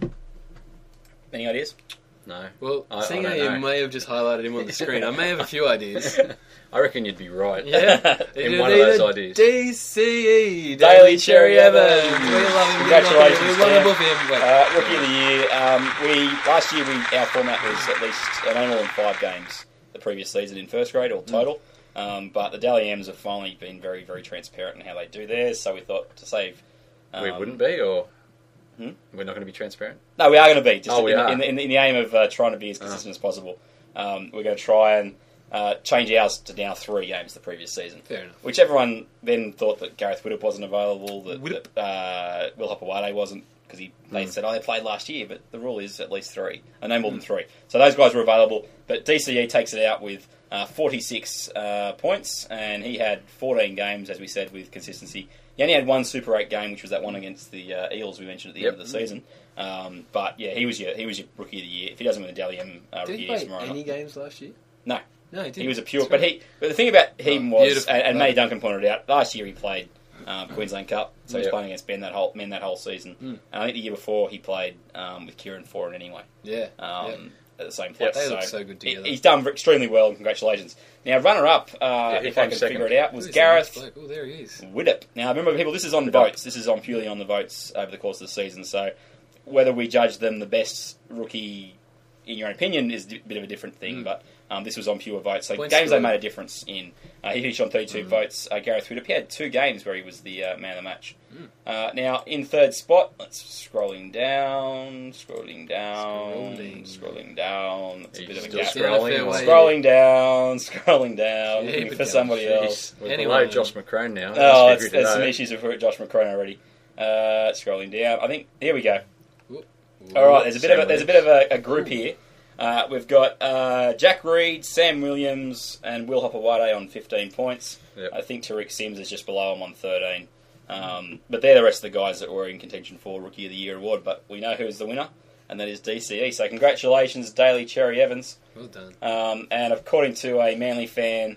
Any ideas? No. Well, I- seeing I how don't you know. may have just highlighted him on the screen, I may have a few ideas. I reckon you'd be right. Yeah. In It'll one of be those the ideas. D C E, Daily Cherry Evans. We love him. Congratulations, We love him. Dan. We love him. Wait. Uh, rookie of the year. Um, we last year we our format was at least uh, no more than five games the previous season in first grade or total. Um, but the Dally M's have finally been very very transparent in how they do theirs. So we thought to save. Um, we wouldn't be, or Hmm? we're not going to be transparent. No, we are going to be. Just Oh, we in, are. In, in, in the aim of uh, trying to be as consistent as possible. Um, we're going to try and uh, change ours to now three games the previous season. Fair enough. Which everyone then thought that Gareth Widdop wasn't available, that, Widdop. that uh, Will Hopewade wasn't, because he they Mm. said, oh, they played last year, but the rule is at least three, and no more than three. So those guys were available, but D C E takes it out with uh, forty-six uh, points, and he had fourteen games, as we said, with consistency. He only had one Super eight game, which was that one against the uh, Eels we mentioned at the Yep. end of the season. Um, but yeah, he was your he was your rookie of the year. If he doesn't win the Dally M uh, Did rookie he of the play year, tomorrow any night. games last year? No. No, he didn't. He was a pure, That's but right. he. But the thing about him Oh, was, beautiful. and, and Love May it. Duncan pointed out, last year he played um, Queensland Cup, so he was Yeah. playing against Ben that whole men that whole season. Mm. And I think the year before he played um, with Kieran Foran anyway, Yeah. um, yeah. at the same place. They so look so good he- together. he's done extremely well. Congratulations. Now, runner up, uh, Yeah, who if I came can second? figure it out, was Who is Gareth the next bloke? Oh, there he is. Widdop. Now, remember, people, this is on Widdop. votes. This is on purely on the votes over the course of the season. So, whether we judge them the best rookie, in your own opinion, is a bit of a different thing. Mm. But um, this was on pure votes. So, Points games they scored. made a difference in. Uh, he finished on thirty-two votes. Uh, Gareth Widdop, he had two games where he was the uh, man of the match. Mm. Uh, now, in third spot, let's scrolling down, scrolling down, Scrolling. scrolling down. That's a He's bit of a still gap. scrolling. Fair or- way. Scrolling down, scrolling down, Yeah, looking but for down. somebody Jeez. else. We're Anyone- below Josh McCrone now. Oh, That's it's, good there's some to know. issues with Josh McCrone already. Uh, scrolling down, I think. Here we go. Ooh. All right, there's a bit of a, Sam there's a bit of a, a group here. Uh, we've got uh, Jack Reed, Sam Williams, and Will Hopewade on fifteen points. Yep. I think Tariq Sims is just below him on thirteen. Um, but they're the rest of the guys that were in contention for Rookie of the Year award. But we know who's the winner, and that is D C E. So congratulations, Daily Cherry Evans. Well done. Um, and according to a Manly fan,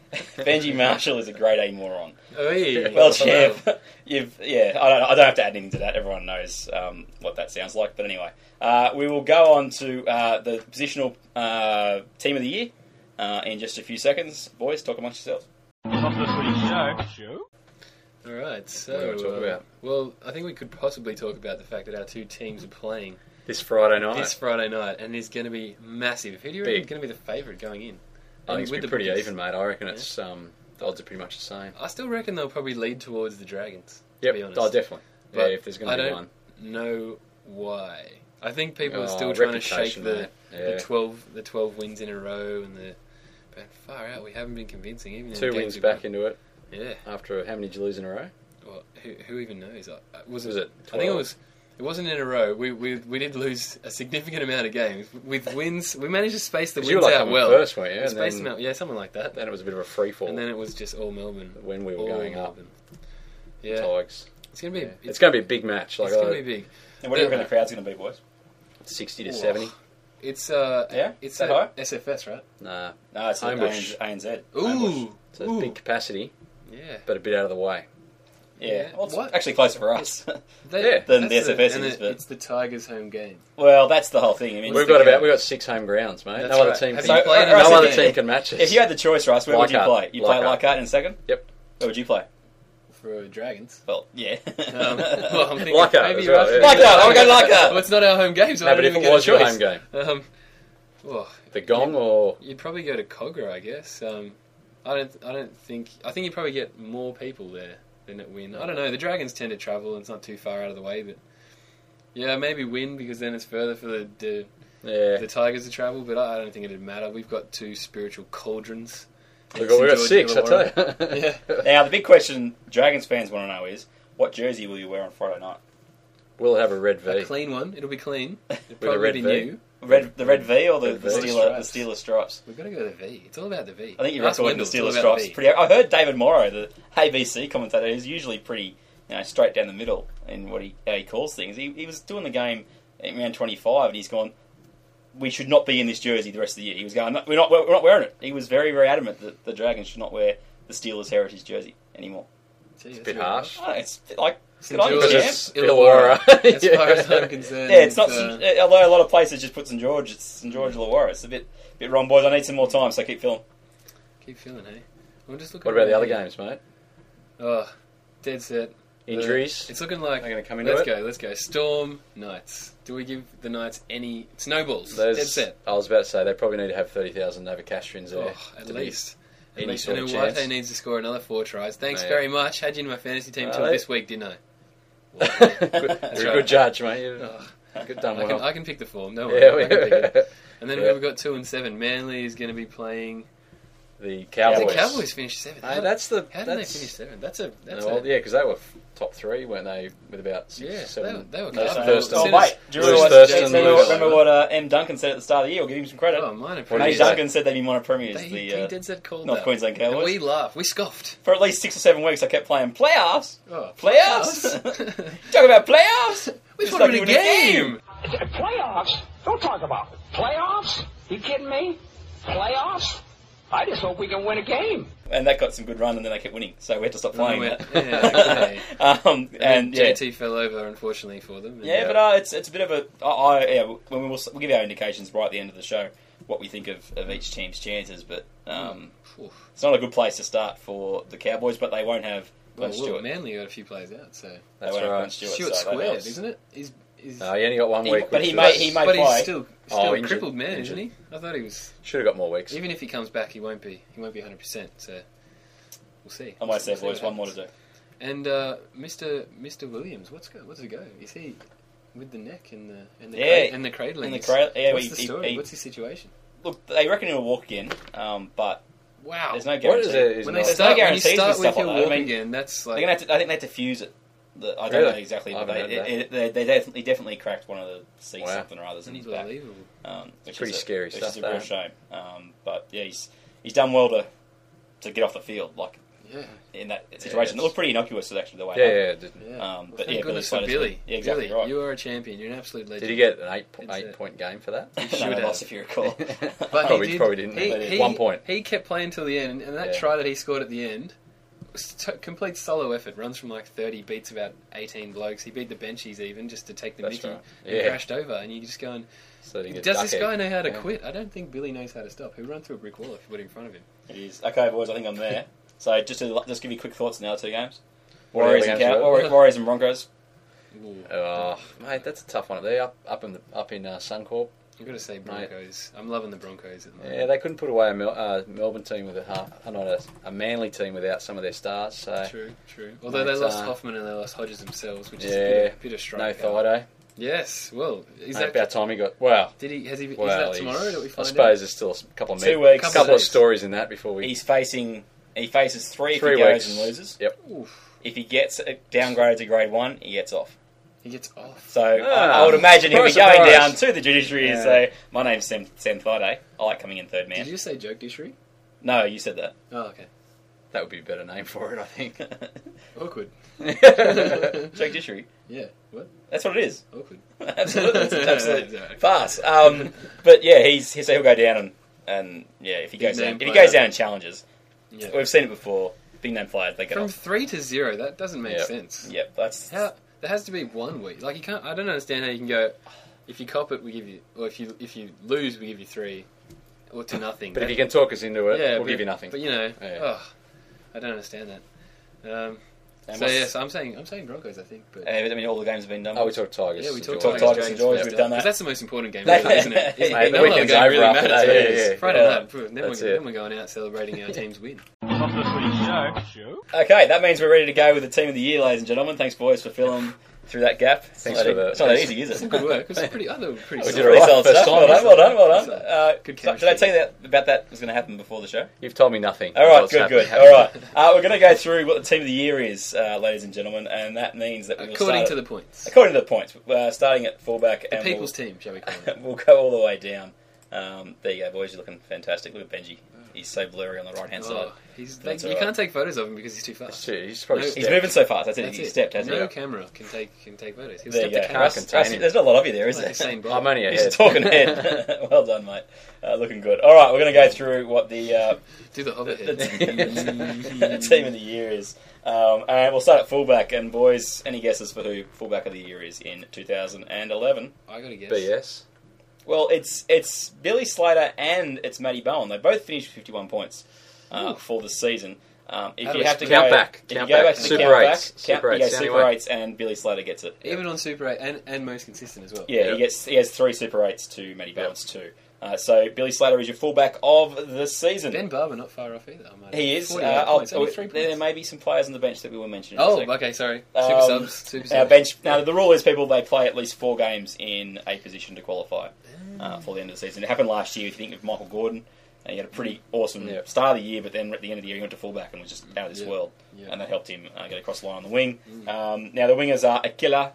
Benji Marshall is a grade A moron. Oh, yeah. Well, champ, you've yeah. I don't. I don't have to add anything to that. Everyone knows um, what that sounds like. But anyway, uh, we will go on to uh, the positional uh, team of the year uh, in just a few seconds. Boys, talk amongst yourselves. All right, so What do you want to talk uh, about? well, I think we could possibly talk about the fact that our two teams are playing This Friday night. this Friday night, and it's going to be massive. Who do you reckon is Big. going to be the favourite going in? I And think it's with been the pretty bookies. even, mate. I reckon it's um, the odds are pretty much the same. I still reckon they'll probably lead towards the Dragons. To Yep. be honest, Oh, definitely. Yeah, But if there's going I to be don't one. know why. I think people are Oh, still trying to shake reputation, the, mate. Yeah. the twelve the twelve wins in a row, and the but far out. We haven't been convincing. Even in Two the wins games back we've into it won. Yeah. after how many did you lose in a row? Well, who, who even knows? I, I- was, Was it? it I think it twelve? was. It wasn't in a row. We, we we did lose a significant amount of games with wins. We managed to space the 'Cause wins you were like out coming well. first, weren't you? We And spaced then- them out, yeah, something like that. Then it was a bit of a free fall And then it was just all Melbourne. when we were all going up. Melbourne. Yeah, Tigers. it's gonna be. Yeah. It's, It's going to be a big match. Like it's gonna uh, be big. And what do you reckon the crowd's going to be, boys? sixty to Whoa. seventy. It's uh, Yeah? it's That at high? S F S, right? Nah, No, it's at Homebush. A N Z. Ooh, it's a Ooh. big capacity, yeah. but a bit out of the way. Yeah, Yeah. well, it's What? actually closer for us. They- Yeah. Than that's the S F S and is, it- but- it's the Tigers' home game. Well, that's the whole thing. I mean, We've it's got the- about we got six home grounds, mate. That's no other right. team. Have Can, you played uh, in no Russ, other if- team can match us. If you had the choice, Russ, where would you Leichhardt. play? You play Leichhardt. Leichhardt in second? Yep. Where would you play? For Dragons. Well, yeah. Um, well, I'm thinking Leichhardt maybe as you're well, asking yeah. me- Leichhardt, I would go Leichhardt. Well, it's not our home game, so I no, but don't if even it get was a your choice. home game, Um, well, the Gong or you'd probably go to Cogra, I guess. Um, I don't. I don't think. I think you probably get more people there than at Win. I don't know. The Dragons tend to travel, and it's not too far out of the way. But yeah, maybe Win because then it's further for the the, yeah, the Tigers to travel. But I, I don't think it'd matter. We've got two spiritual cauldrons. we got, we got Saint George six. I tell Illawarra. you. Yeah. Now, the big question Dragons fans want to know is, what jersey will you wear on Friday night? We'll have a red A V. clean one. It'll be clean. It'll With a probably red be V? new. Red, the red V or the, Red the, V. Steeler, the Stripes. Steeler stripes? We've got to go to the V. It's all about the V. I think you Ask recorded the Wendell, it's Steeler all about stripes. the V. Pretty. I heard David Morrow, the A B C commentator, who's usually pretty, you know, straight down the middle in what he how he calls things. He, he was doing the game in round twenty-five, and he's gone, we should not be in this jersey the rest of the year. He was going, we're not, we're not wearing it. He was very, very adamant that the Dragons should not wear the Steelers heritage jersey anymore. Gee, It's a that's bit really harsh. Oh, it's like St. good on you, George champ. It's Illawarra. Illawarra. As far as I'm concerned. Yeah, it's not. uh, St- although a lot of places just put St George, it's St George Illawarra. It's a bit, bit wrong, boys. I need some more time, so keep filling. Keep feeling, hey? I'm just looking What about the at other games, mate? Oh, dead set. Injuries? The- it's looking like. They're going to come into Let's it? go, let's go. Storm, Knights. Do we give the Knights any snowballs? There's- Dead set. I was about to say, they probably need to have thirty thousand Novocastrians there. Oh, at to be least. At any least. sort And of Uwate chance. needs to score another four tries. Thanks Oh, yeah. very much. Had you in my fantasy team Uh, till they- this week, didn't I? Good- That's You're a right. good judge, mate. You've Oh, good done I, well. can, I can pick the form. Don't worry. yeah, I can pick it. And then Yeah. we've got two and seven. Manly is going to be playing. the Cowboys. The Cowboys finished seventh. Hey, that's the. How did that's, they finish seventh? That's a. That's no, well, a yeah, because they were f- top three, weren't they? With about six Yeah, or seven. they were- they were No, good. Thurston. Oh, As soon wait. Do you Lose remember what, Thurston, remember, lose. remember what uh, M. Duncan said at the start of the year? We'll give him some credit. Oh, minor What did M. he premiers. say? Duncan said they'd be minor premiers. They, the, he uh, did said called North that. Queensland Cowboys. And we laughed. We scoffed. For at least six or seven weeks, I kept playing playoffs. Oh, Playoffs? playoffs? Talk about playoffs? we Just just want to like win a game. Playoffs? Don't talk about it. Playoffs? You kidding me? Playoffs? I just hope we can win a game. And that got some good run, and then they kept winning, so we had to stop playing we that. went- yeah, okay. um, And, and then yeah, J T fell over, unfortunately, for them. And, yeah, but uh, it's it's a bit of a. I, I yeah, when we will we'll give our indications right at the end of the show what we think of, of each team's chances, but um, Oof. it's not a good place to start for the Cowboys, but they won't have Well, Glenn well, Stewart. Manly got a few players out, so They That's won't have right. Glenn Stewart, Stuart so that squared, helps. isn't it? He's, he's, No, he only got one He- week. but which he was- may- he may but play. he's still, still Oh, a injured- crippled man, injured. isn't he? I thought he was. Should have got more weeks. Even if he comes back, he won't be. He won't be one hundred percent. So we'll see. I We'll might see- say, we'll see boys, what one more to happens. do. And uh, Mister Mister Williams, what's go? What's it go? Is he with the neck and the and the Yeah, cra- and the cradling? in the cradle- yeah, What's he- the he- story? he- What's his situation? Look, they reckon he'll walk again, um, but Wow. there's no What guarantee. is it? Is when not- they There's start, no when you guarantees start with with stuff he'll like that. I walk mean, again, that's They're like gonna have to, I think they have to fuse it. The, I don't Really? know exactly, I but they, haven't heard it, it, they, they definitely definitely cracked one of the seats Wow. something or others in his back. unbelievable. Um, which pretty is a, scary which stuff, is a real that. shame. Um, but yeah, he's he's done well to to get off the field, like Yeah. in that situation. it's- it looked pretty innocuous, actually, the way. Yeah, it yeah. happened. Did, Yeah. Um, Well, but thank yeah, Billy goodness for Slater's Billy. good. Yeah, exactly Billy, right. you are a champion. You're an absolute legend. did he get an eight po- It's eight a- point game for that? He No, should no, have. loss, if you recall. But probably, he did, probably didn't. He, but he, one point. He kept playing till the end, and that Yeah. try that he scored at the end was t- complete solo effort. Runs from like thirty, beats about eighteen blokes. He beat the benchies even just to take the That's mickey right. and Yeah. crashed over. And you just going, So he does gets this duck guy egg. know how to Yeah. quit? I don't think Billy knows how to stop. He'll run through a brick wall if you put it in front of him. It is. Okay, boys, I think I'm there. So just to just give you quick thoughts on the other two games. What are the Warriors other and, games Cow- about? Warriors, Warriors and Broncos. Ooh. Oh, mate, that's a tough one up there. Up, up in the, up in uh, Suncorp. I've got to say Broncos. I'm loving the Broncos at the moment. Yeah, they couldn't put away a Mel- uh, Melbourne team with a half, uh, not a, a Manly team without some of their stars. So True, true. Although Mate, they lost uh, Hoffman and they lost Hodges themselves, which is Yeah, a bit of, bit of no strike. Friday. Yes. Well, is Mate, that about time he got. Well, did he? Has he? well, is that he's- tomorrow that we I find suppose out? there's still a couple of Two me- weeks. couple, Couple of days. stories in that before we. He's facing. He faces three, Three if he weeks. goes and loses. Yep. Oof. If he gets uh, downgraded to grade one, he gets off. He gets off. So I, Ah, I would imagine he'll be surprise, going surprise. down to the judiciary and Yeah. say, "My name's Sam, Sam Thaiday. I like coming in third man." Did you say joke dictionary? No, you said that. Oh, okay. That would be a better name for it, I think. Awkward. Joke dictionary. Yeah. What? That's what it is. Awkward. Absolutely, it's an absolute Sorry. farce. Um, but yeah, he's, he's he'll go down and, and yeah, if he Big goes down, name if he player. goes down and challenges, Yeah. we've seen it before. Big name players, they get From off. three to zero, that doesn't make Yeah. sense. Yep, that's How there has to be one week. Like you can't. I don't understand how you can go. If you cop it, we give you. Or if you if you lose, we give you three, or to nothing. But That- if you can talk us into it, yeah, we'll but, give you nothing. But you know, Yeah. oh, I don't understand that. Um, And so what's- yes, I'm saying I'm saying Broncos. I think, but uh, I mean, all the games have been done. Oh, we talked Tigers. yeah, we and talked George. Tigers and George, stuff. we've done that. 'Cause that's the most important game, Yeah. really, isn't it? Isn't Mate, it? the No other weekend's game over really after matters. that, Yeah, yeah, it's yeah. Friday Yeah. night. Then, That's we're, it. then we're going out celebrating our team's win. Okay, that means we're ready to go with the team of the year, ladies and gentlemen. Thanks, boys, for filling through that gap. It's Thanks not for that, the- it's not that thanks. easy, is it? Some good work. It was pretty. I thought it was pretty. We solid. did Pretty all right solid first stuff. time. Well done, well done, well done. Good Uh, chemistry. did I tell you that about that was going to happen before the show? You've told me nothing. All right, What's good, happening. good. All right, uh, we're going to go through what the team of the year is, uh, ladies and gentlemen, and that means that we will According start to at- the points, according to the points, uh, starting at fullback, the and people's we'll, team, shall we call it? we'll go all the way down. Um, there you go, boys. You're looking fantastic. Look at Benji. he's so blurry on the right hand side. Oh, he's, That's you all right. can't take photos of him because he's too fast. That's it. He's probably No, He's stepped. moving so fast. That's it. That's He's it. stepped, hasn't No he? camera can take can take photos. He'll There step you the go. camera. Russ, contain Russ, him. there's not a lot of you there, is Like there? Usain Bolt. I'm only ahead. He's talking head. Well done, mate. Uh, looking good. All right, we're going to go through what the uh, Do the hobbit the, head. the team of the year is. Um, and we'll start at fullback. And boys, any guesses for who fullback of the year is in two thousand eleven? I got to guess. B S. Well, it's it's Billy Slater and it's Matty Bowen. They both finished with fifty-one points uh, for the season. Um, if How you do have we to count go back? if Count you go back. back to the Super count eights. back, Super count, you go eights, Super anyway. Eights, and Billy Slater gets it. Even on Super eight and, and most consistent as well. Yeah, Yeah. he gets he has three Super Eights to Matty Bowen's two. Uh, so Billy Slater is your fullback of the season. Ben Barber not far off either. I might He add. is. forty-eight Uh, I'll- points, only three there points. may be some players on the bench that we will mention. In a Oh, second. okay, sorry. Super Um, subs. Super Now, subs. bench. Now, the rule is people they play at least four games in a position to qualify uh, for the end of the season. It happened last year. If you think of Michael Gordon, uh, he had a pretty awesome Yeah. start of the year, but then at the end of the year he went to fullback and was just out of this Yeah. world, Yeah. and that helped him uh, get across the line on the wing. Um, now the wingers are Akila.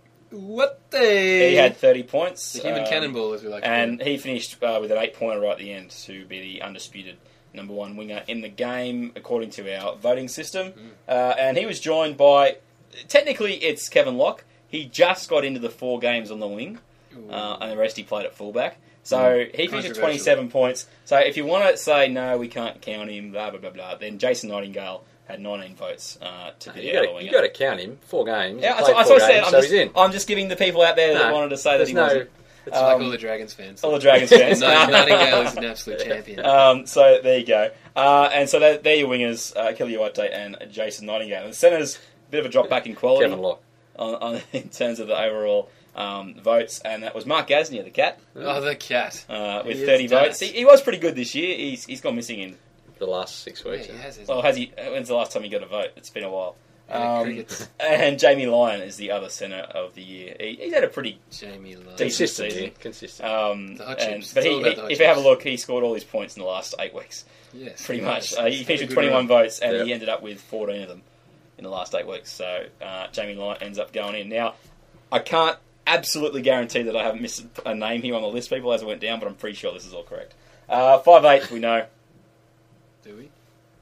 What the? He had thirty points. the human um, cannonball, as we like to and call he finished uh, with an eight-pointer right at the end to be the undisputed number one winger in the game, according to our voting system. Uh, and he was joined by, technically it's Kevin Locke. He just got into the four games on the wing, it. uh, and the rest he played at fullback. So he finished with Controversial. twenty-seven points. So if you want to say, no, we can't count him, blah, blah, blah, blah, then Jason Nightingale had nineteen votes uh, to be You the got other to winger. you got to count him. Four games. Yeah, He that's played what four I said. games, I'm so just, he's in. I'm just giving the people out there that No, wanted to say that There's he no. wasn't. It's like Um, all the Dragons fans. All the Dragons fans. Night- Nightingale is an absolute champion. Um, so there you go. Uh, and so they're, they're your wingers, uh, Kelly Uwate and Jason Nightingale. And the centres, a bit of a drop back in quality Kevin Locke. on, on, in terms of the overall um, votes. And that was Mark Gasnier, the cat, Oh, the cat. uh, with He is thirty votes. that. He, he was pretty good this year. He's He's gone missing in... The last six Yeah, weeks. he has, hasn't Well, has he? When's the last time he got a vote? It's been a while. Yeah, Um, crickets. and Jamie Lyon is the other centre of the year. He, he's had a pretty... Jamie Lyon. Decent Consistent. season. Yeah, consistent. Um, The hot and, chips. but It's he, all about he- the hot if you have a chips. look, he scored all his points in the last eight weeks. Yes, Pretty he much. has. Uh, he He's finished had with a good twenty-one run. votes, and Yeah. he ended up with fourteen of them in the last eight weeks. So uh, Jamie Lyon ends up going in. Now, I can't absolutely guarantee that I haven't missed a name here on the list, people, as I went down, but I'm pretty sure this is all correct. Uh, five eight, we know. Do we?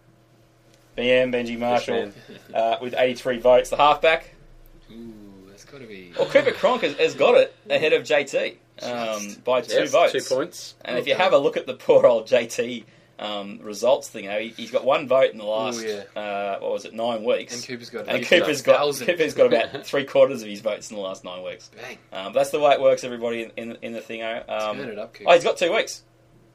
B M, Benji Marshall, man. uh, with eighty-three votes. The halfback, Ooh, that's got to be. well, Cooper Cronk has, has got it ahead of J T um, by two Yes, votes. Two points. And if you have a look at the poor old J T um, results thing, you know, he, he's got one vote in the last, yeah. uh, what was it, nine weeks. And Cooper's got. And eight Cooper's got thousand. Cooper's got about three quarters of his votes in the last nine weeks. Bang. Um, that's the way it works, everybody, in, in, in the thingo. Um, Turn it up, Cooper. oh, he's got two weeks.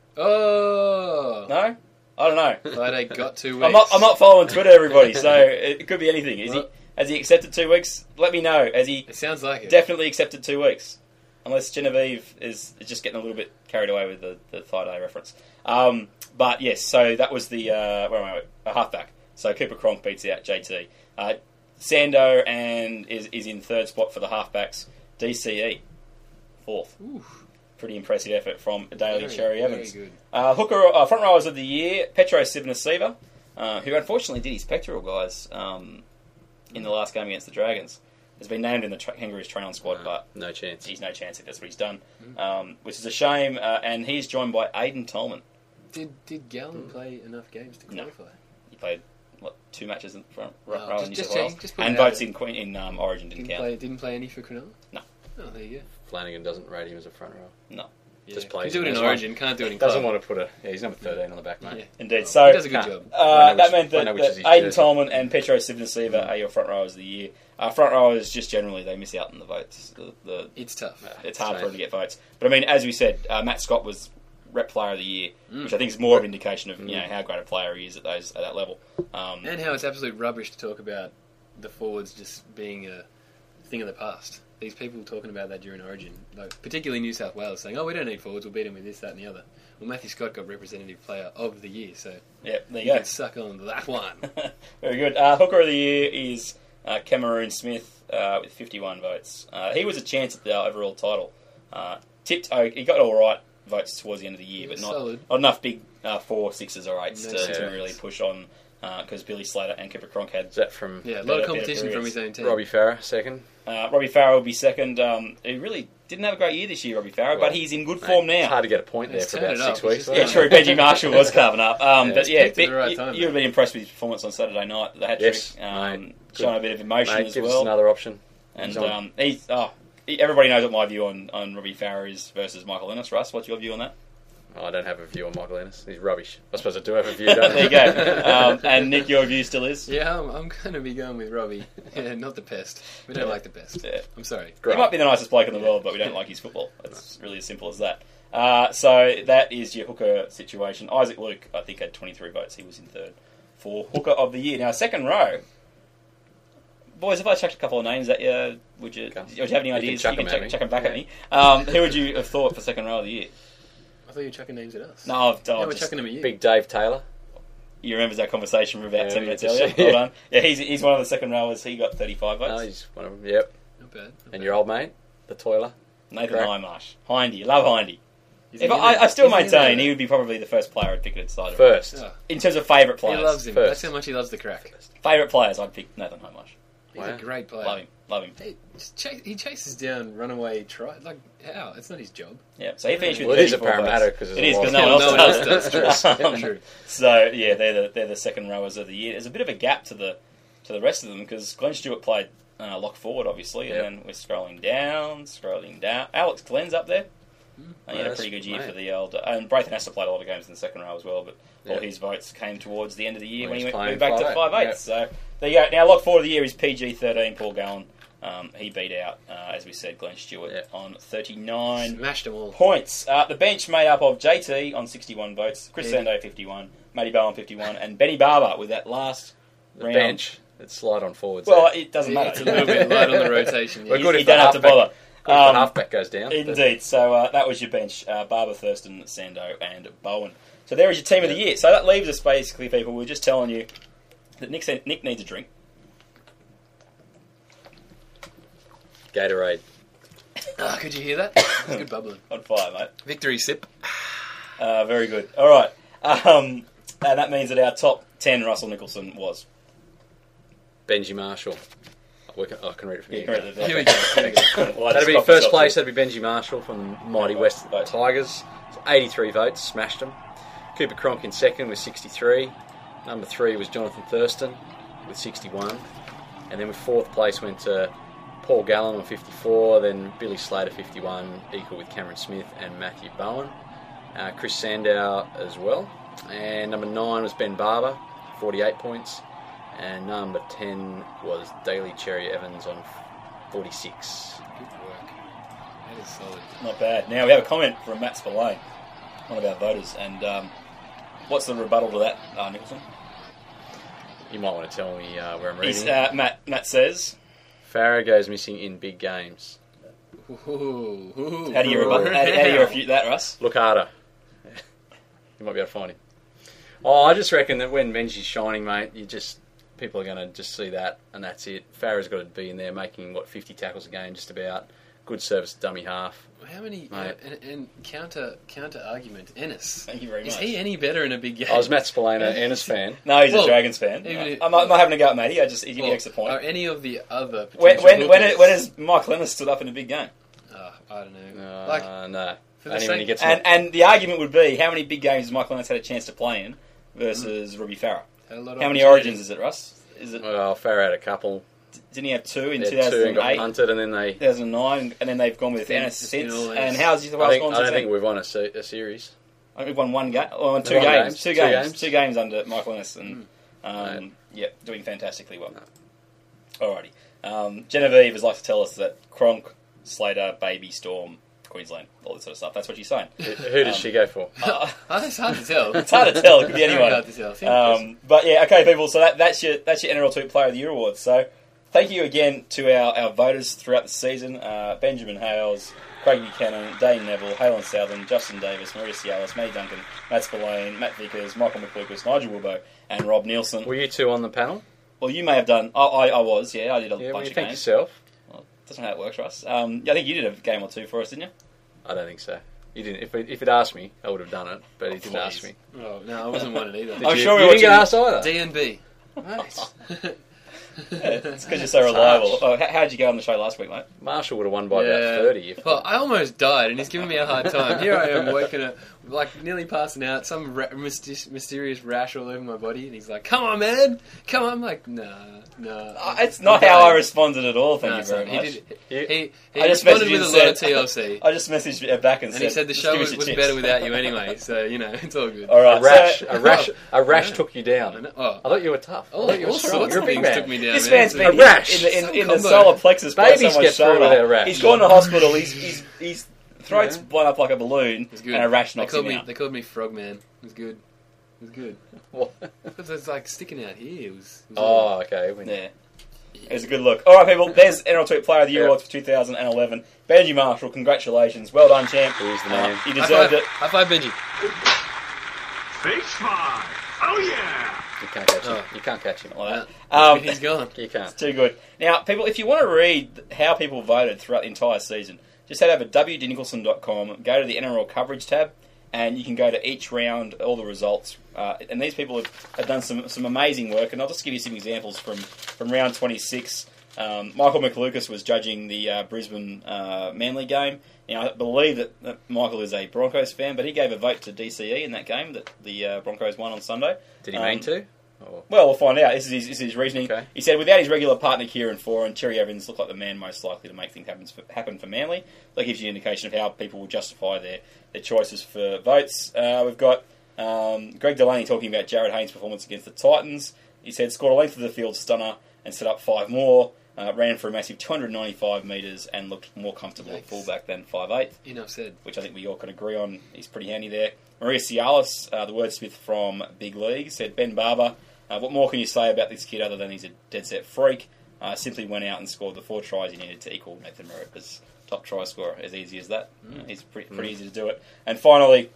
Oh. No, I don't know. Friday got two weeks. I'm not. I'm not following Twitter, everybody. So it could be anything. Is he? Well- Has he accepted two weeks? Let me know. Has he It sounds like it. definitely accepted two weeks? Unless Genevieve is, is just getting a little bit carried away with the, the Friday reference. Um, but yes, so that was the uh, where am I? A halfback. So Cooper Cronk beats out J T. Uh, Sando and is is in third spot for the halfbacks. D C E fourth. Ooh, Pretty impressive effort from Daly very, Cherry very Evans. good. Uh, hooker uh, front rowers of the year: Petro Sivnasiva, uh, who unfortunately did his pectoral, guys, um, in the last game against the Dragons. Has been named in the tra- Kangaroos training squad, No, but no chance. he's no chance if that's what he's done, um, which is a shame. Uh, and he's joined by Aidan Tolman. Did did Gallen play enough games to No. qualify? He played what two matches in front row Oh, row just- in New just South Wales, check- just put and it out votes there. in Queen in um, Origin didn't, Didn't count. play. Didn't play any for Cronulla. No. Oh, there you go. Flanagan doesn't rate him as a front row. No, Yeah. Just Can plays do it in in this Origin. Can't do it in Doesn't club. want to put a. Yeah, he's number thirteen on the back, mate. Yeah. indeed. He So does a good can't- job. Uh, I know that which- meant I that, know which that is his Aidan jersey. Tolman and Petro Sivnasiva are your front rowers of the year. Uh, front rowers, just generally, they miss out on the votes. The, the, It's tough. it's hard Same. for them to get votes. But I mean, as we said, uh, Matt Scott was Rep Player of the Year, Mm. which I think is more of an indication of you know how great a player he is at those at that level. Um, And how it's absolute rubbish to talk about the forwards just being a thing of the past. These people talking about that during Origin, like particularly New South Wales, saying, "Oh, we don't need forwards. We'll beat them with this, that, and the other." Well, Matthew Scott got Representative Player of the Year, so yeah, there you you go. can suck on that one. Very good. Uh, Hooker of the Year is uh, Cameroon Smith uh, with fifty-one votes. Uh, he was a chance at the overall title. Uh, tipped. Oh, he got all right votes towards the end of the year, Yeah, but not, solid. not enough big uh, four, sixes, or eights No to, to chance. really push on. Because Billy Slater and Cooper Cronk had Is that from Yeah, a lot Better- of better competition from periods. his own team. Robbie Farah second? Uh, Robbie Farrell will be second. Um, he really didn't have a great year this year, Robbie Farah, Well, but he's in good Mate, form now. It's hard to get a point there Let's for turn about it six up. weeks. It's Yeah, just- true. Benji Marshall was carving up. Um, Yeah, but it's yeah, peaked at the big- right you, time, you were mate. really impressed with his performance on Saturday night. The hat Yes, trick, um, mate. showing a bit of emotion Mate, as give us well. another option. And He's on. um, he's oh, he- everybody knows what my view on, on Robbie Farah is versus Michael Ennis. Russ, what's your view on that? Oh, I don't have a view on Michael Ennis. He's rubbish. I suppose I do have a view, don't I? There you go. Um, and Nick, your view still is? Yeah, I'm, I'm going to be going with Robbie. Yeah, not the best. We don't Yeah. like the best. Yeah. I'm sorry. He might be the nicest bloke in the world, but we don't like his football. It's really as simple as that. Uh, so that is your hooker situation. Isaac Luke, I think, had twenty-three votes. He was in third for hooker of the year. Now, second row. Boys, if I chucked a couple of names at you, would you, would you have any You can ideas? chuck you can them at chuck, me. chuck them back at me. Um, who would you have thought for second row of the year? I thought you were chucking names at us. No, I've, Yeah, I've we're just, chucking them at you. Big Dave Taylor. you remember that conversation from about Yeah, ten we minutes just- earlier? yeah. Well done. Yeah, he's, he's one of the second rowers. He got thirty-five votes. Oh, he's one of them. Yep. Not bad. Not And bad. your old mate, the toiler. Nathan Crack. Hindmarsh. Hindy. Love Hindy. Is If he I, in I still it? Is he in maintain it? he would be probably the first player I'd pick at side of First. Oh, in terms of favourite he players. loves him. First. That's how much he loves the crack. Favourite players, I'd pick Nathan Hindmarsh. He's Wow. a great player. Love him. Love him. Hey, just chase, he chases down runaway try. Like, how? It's not his job. Yeah, so he finished with Well, it is a thirty-four Parramatta votes. because It is because no no one No else one else does. does. True. Um, True. So yeah, they're the they're the second rowers of the year. There's a bit of a gap to the to the rest of them because Glenn Stewart played uh, lock forward, obviously, Yep. and then we're scrolling down, scrolling down. Alex Glenn's up there. Uh, he had a Yes, pretty good year mate. for the old. And Braithen Astor played a lot of games in the second row as well, but all Yep. his votes came towards the end of the year When when he he's went playing moved back to five five eight. eight. So there you go. Now lock forward of the year is P G thirteen, Paul Gallen. Um, he beat out, uh, as we said, Glenn Stewart Yep. on thirty-nine Smashed them all. points. Uh, the bench made up of J T on sixty-one votes, Chris Yeah. Sando fifty-one, Matty Bowen fifty-one, and Benny Barber with that last The round. bench. It's slide on forwards. Well, there. it doesn't matter. It's a little bit light on the rotation. Yeah. We're good you if the don't have to halfback- bother. Good if Um, the halfback goes down. Indeed. So uh, that was your bench: uh, Barber, Thurston, Sando, and Bowen. So there is your team of the Yeah. year. So that leaves us basically, people. We're just telling you that Nick, Nick needs a drink. Gatorade. Oh, could you hear that? It's good bubbling. On fire, mate. Victory sip. Uh, very good. All right. Um, and that means that our top ten, Russell Nicholson was. Benji Marshall. We can, I can read it from Yeah, here. correct. Here we go. Here we go. Well, I That'd just be coughed first myself place. too. That'd be Benji Marshall from Mighty Yeah, West vote. Tigers. eighty-three votes, smashed them. Cooper Cronk in second with sixty-three. Number three was Jonathan Thurston with sixty-one. And then with fourth place went to Paul Gallen on fifty-four. Then Billy Slater fifty-one, equal with Cameron Smith and Matthew Bowen. Uh, Chris Sandow as well. And number nine was Ben Barber, forty-eight points. And number ten was Daly Cherry Evans on forty-six. Good work. That is solid. Not bad. Now we have a comment from Matt Spillane, one of our voters, and um, what's the rebuttal to that, uh, Nicholson? You might want to tell me uh, where I'm He's, reading. uh, Matt Matt says, Farah goes missing in big games. Ooh, ooh, how do you rebut, how, how do you refute that, Russ? Look harder. You might be able to find him. Oh, I just reckon that when Benji's shining, mate, you just people are going to just see that, and that's it. Farah's got to be in there making what fifty tackles a game, just about. Good service, dummy half. How many? Uh, Mate. and, and counter counter argument, Ennis. Thank you very Is much. he any better in a big game? I was Matt Spillane, an Ennis fan. No, he's Well, a Dragons fan. even Uh, if- I'm, not, I'm not having a go at Matty. I just he give me Well, an extra point. Are any of the other When potential when when, hookers- when has Mike Lennon stood up in a big game? Oh, I don't know. Uh, like no, for the only sake- when he gets And and the argument would be how many big games has Mike Lennon had a chance to play in versus Robbie Farah? a lot of How many opportunity. origins is it, Russ? Is it Well, Farah had a couple. didn't he have two in They two had two thousand and got eight, punted, and then they. two thousand nine, and then they've gone with been- Ennis it's been since? all And Ennis. how's New South I, Wales think, gone I since don't then? think we've won a, se- a series. I think we've won one game, or two One games, games, two two games, games. two games under Michael Ennis, and um, Right. yeah, doing fantastically well. Alrighty, um, Genevieve has like to tell us that Cronk, Slater, Baby, Storm, Queensland, all this sort of stuff. That's what she's saying. Who, who does Um, she go for? Uh, Oh, it's hard to tell. it's hard to tell. It could be Very anyone. hard to tell. Think of Um, but yeah, okay, people. So that, that's your that's your N R L two Player of the Year awards. So thank you again to our, our voters throughout the season: uh, Benjamin Hales, Craig Buchanan, Dane Neville, Halen Southern, Justin Davis, Maria Cialis, Matty Duncan, Matt Spillane, Matt Vickers, Michael McLucas, Nigel Wilbo, and Rob Nielsen. Were you two on the panel? Well, you may have done. I, I, I was. Yeah, I did a Yeah, well, bunch you of think games. yourself? Well, that's not how it works, Russ. Um, I think you did a game or two for us, didn't you? I don't think so. You didn't. If it, if it asked me, I would have done it, but he Oh, didn't please. ask me. Oh, no, I wasn't one either. I'm you, sure we you were didn't get watching- asked either. D and B. Nice. It's because you're so reliable. Oh, how, how'd you go on the show last week, mate? Marshall would have won by Yeah. about thirty. If Well, I almost died, and he's giving me a hard time. Here I am, waking up, like nearly passing out, some ra- myst- mysterious rash all over my body, and he's like, "Come on, man, come on!" I'm like, "Nah, nah." Uh, it's not how I responded at all. Thank Nah, you very son, much. He, did, You- he, he I just responded messaged with you a and lot of said- T L C, I just messaged her back and, and said, he said the "Just show give us was, your was tips." better without you anyway. So you know, it's all good. All right, a rash, so, a rash, a rash Yeah. took you I down. know- oh, I thought you were tough. I all, thought you were all strong. sorts You're a of big things man. took me down. this man. man's So- been A rash. in the, in, Some in the combo. solar plexus by Babies someone's get through shoulder. without a rash. He's gone to hospital. He's he's he's throat's Yeah. blown up like a balloon, It was good. and a rash They knocks called him me. out. They called me Frogman. It was good. It was good. What? Because it's like sticking out here. It was. It was Oh, okay. We- Yeah. It was a good look. All right, people. There's N R L Tweet Player of the Year Yep. Awards for two thousand eleven. Benji Marshall, congratulations. Well done, champ. He's the Uh, man. you High deserved five. it. High five, Benji. Face five. Oh, yeah. You can't catch him. Oh. You can't catch him. Like that. Yeah. Um, He's gone. You can't. Too good. Now, people, if you want to read how people voted throughout the entire season, just head over to w d nicholson dot com, go to the N R L coverage tab, and you can go to each round, all the results. Uh, and these people have, have done some, some amazing work, and I'll just give you some examples from, from round twenty-six. Um, Michael McLucas was judging the uh, Brisbane uh, Manly game. Now, I believe that, that Michael is a Broncos fan, but he gave a vote to D C E in that game that the uh, Broncos won on Sunday. Did he Um, mean to? Or- Well, we'll find out. This is his, this is his reasoning. Okay. He said, without his regular partner Kieran Foran, Cherry Evans looked like the man most likely to make things happen for, happen for Manly. That gives you an indication of how people will justify their, their choices for votes. Uh, we've got um, Greg Delaney talking about Jared Haynes' performance against the Titans. He said, scored a length of the field stunner and set up five more. Uh, ran for a massive two hundred ninety-five metres and looked more comfortable at Yikes. fullback than five eight. Enough said. Which I think we all can agree on. He's pretty handy there. Maria Cialis, uh, the wordsmith from Big League, said, Ben Barber, uh, what more can you say about this kid other than he's a dead-set freak? Uh, simply went out and scored the four tries he needed to equal Nathan Merritt as top try scorer. As easy as that. Mm. Uh, he's pretty, pretty mm. easy to do it. And finally,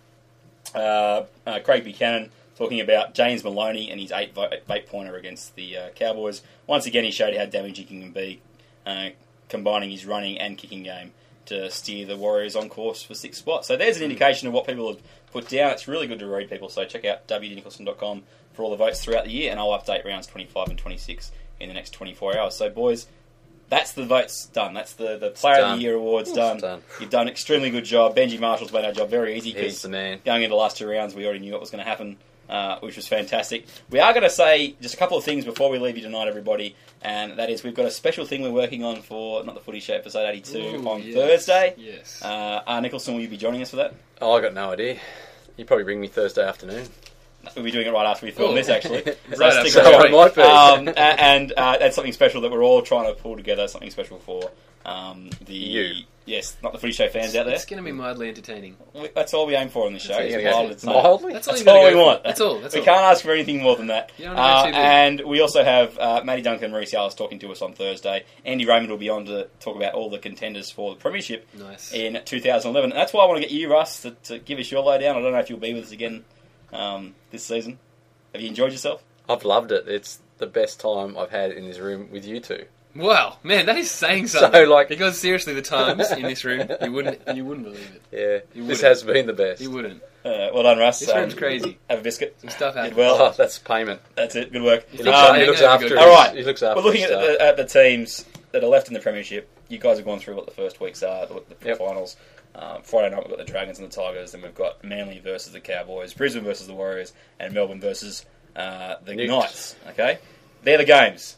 uh, uh, Craig Buchanan talking about James Maloney and his eight eight pointer against the uh, Cowboys. Once again, he showed how damaging he can be, uh, combining his running and kicking game to steer the Warriors on course for sixth spot. So there's an indication of what people have put down. It's really good to read, people. So check out w d nicholson dot com for all the votes throughout the year, and I'll update rounds twenty-five and twenty-six in the next twenty-four hours. So, boys, that's the votes done. That's the, the Player done. of the Year awards It's done. done. You've done an extremely good job. Benji Marshall's made our job very easy He's because the man. going into the last two rounds, we already knew what was going to happen. Uh, which was fantastic. We are going to say just a couple of things before we leave you tonight, everybody, and that is we've got a special thing we're working on for Not the Footy Show episode eighty-two Ooh, on yes. Thursday. Yes. Uh, R. Nicholson, will you be joining us for that? Oh, I got no idea. You probably bring me Thursday afternoon. We'll be doing it right after we film Ooh. this, actually. Right so after stick the around. break. Might be. Um, a- and uh, that's something special that we're all trying to pull together, something special for um, the... You. Yes, Not the Footy Show fans out there. It's going to be mildly entertaining. We- That's all we aim for on this show. That's is it, you're mild gonna- entertainment. Mildly? That's all, That's you gotta all we go for. want. That's all. That's we all. can't ask for anything more than that. You don't wanna Uh, go too big. and we also have uh, Matty Duncan and Reece Ellis talking to us on Thursday. Andy Raymond will be on to talk about all the contenders for the Premiership Nice. in two thousand eleven. And that's why I want to get you, Russ, to, to give us your lowdown. I don't know if you'll be with us again um, this season. Have you enjoyed yourself? I've loved it. It's the best time I've had in this room with you two. Wow, man, that is saying So, something. like- because seriously, the times in this room, you wouldn't, you wouldn't believe it. Yeah, You this wouldn't. has been the best. You wouldn't. Uh, well done, Russ. This room's crazy. Have a biscuit. Some stuff Did happened. well. Oh, that's payment. That's it. Good work. He You looks, Um, after, he looks hang on, after. good. his- All right. He looks after. We're looking his at stuff. the, at the teams that are left in the Premiership. You guys have gone through what the first weeks are, the, the Yep. finals. Um, Friday night we've got the Dragons and the Tigers, then we've got Manly versus the Cowboys, Brisbane versus the Warriors, and Melbourne versus uh, the Nuked. Knights. Okay, they're the games.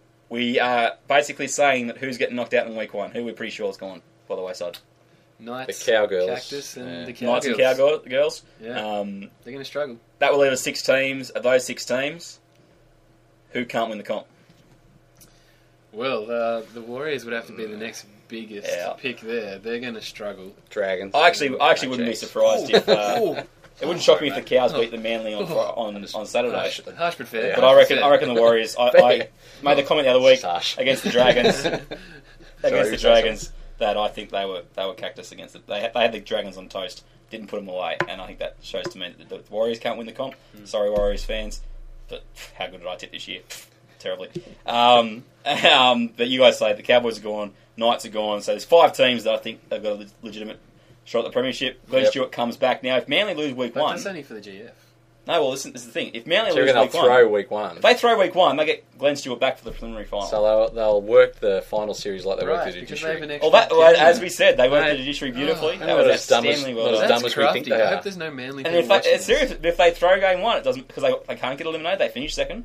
We are basically saying that who's getting knocked out in week one. Who we're pretty sure is gone by the wayside. Knights, The Cowgirls. Cactus, and Yeah. the Cowgirls. Knights and Cowgirls. Yeah. Um, They're going to struggle. that will leave us six teams. Of those six teams, who can't win the comp? Well, uh, the Warriors would have to be the next biggest Yeah. pick there. They're going to struggle. Dragons. I actually, I actually wouldn't be surprised if. Uh, Ooh. It wouldn't shock me if the Cows beat the Manly on Fri- on, on Saturday. Harsh, harsh but fair. But I reckon I reckon the Warriors. I, I made the comment the other week Sash. against the Dragons. Sorry, against the Sash. Dragons, that I think they were they were cactus against it. They had, they had the Dragons on toast, didn't put them away, and I think that shows to me that the Warriors can't win the comp. Sorry, Warriors fans, but how good did I tip this year? Terribly. Um, um, but you guys say the Cowboys are gone, Knights are gone, so there's five teams that I think have got a le- legitimate shot at the Premiership. Glenn Yep. Stewart comes back now. If Manly lose week But one, that's only for the G F. No, well, listen, this is the thing. If Manly So you're lose going week to one, throw week one. if they throw week one, they get Glenn Stewart back for the preliminary final. So they'll, they'll work the final series like they Right, worked the because they have judiciary. an well, extra that, well, kick. as we said, they worked Mate. the judiciary beautifully. Oh, that was not as dumb as- outstandingly not well as done. dumb That's as we think crafty. they I are. hope there's no Manly And people if they, watching it's serious, this. if they throw game one, it doesn't because they, they can't get eliminated. They finish second.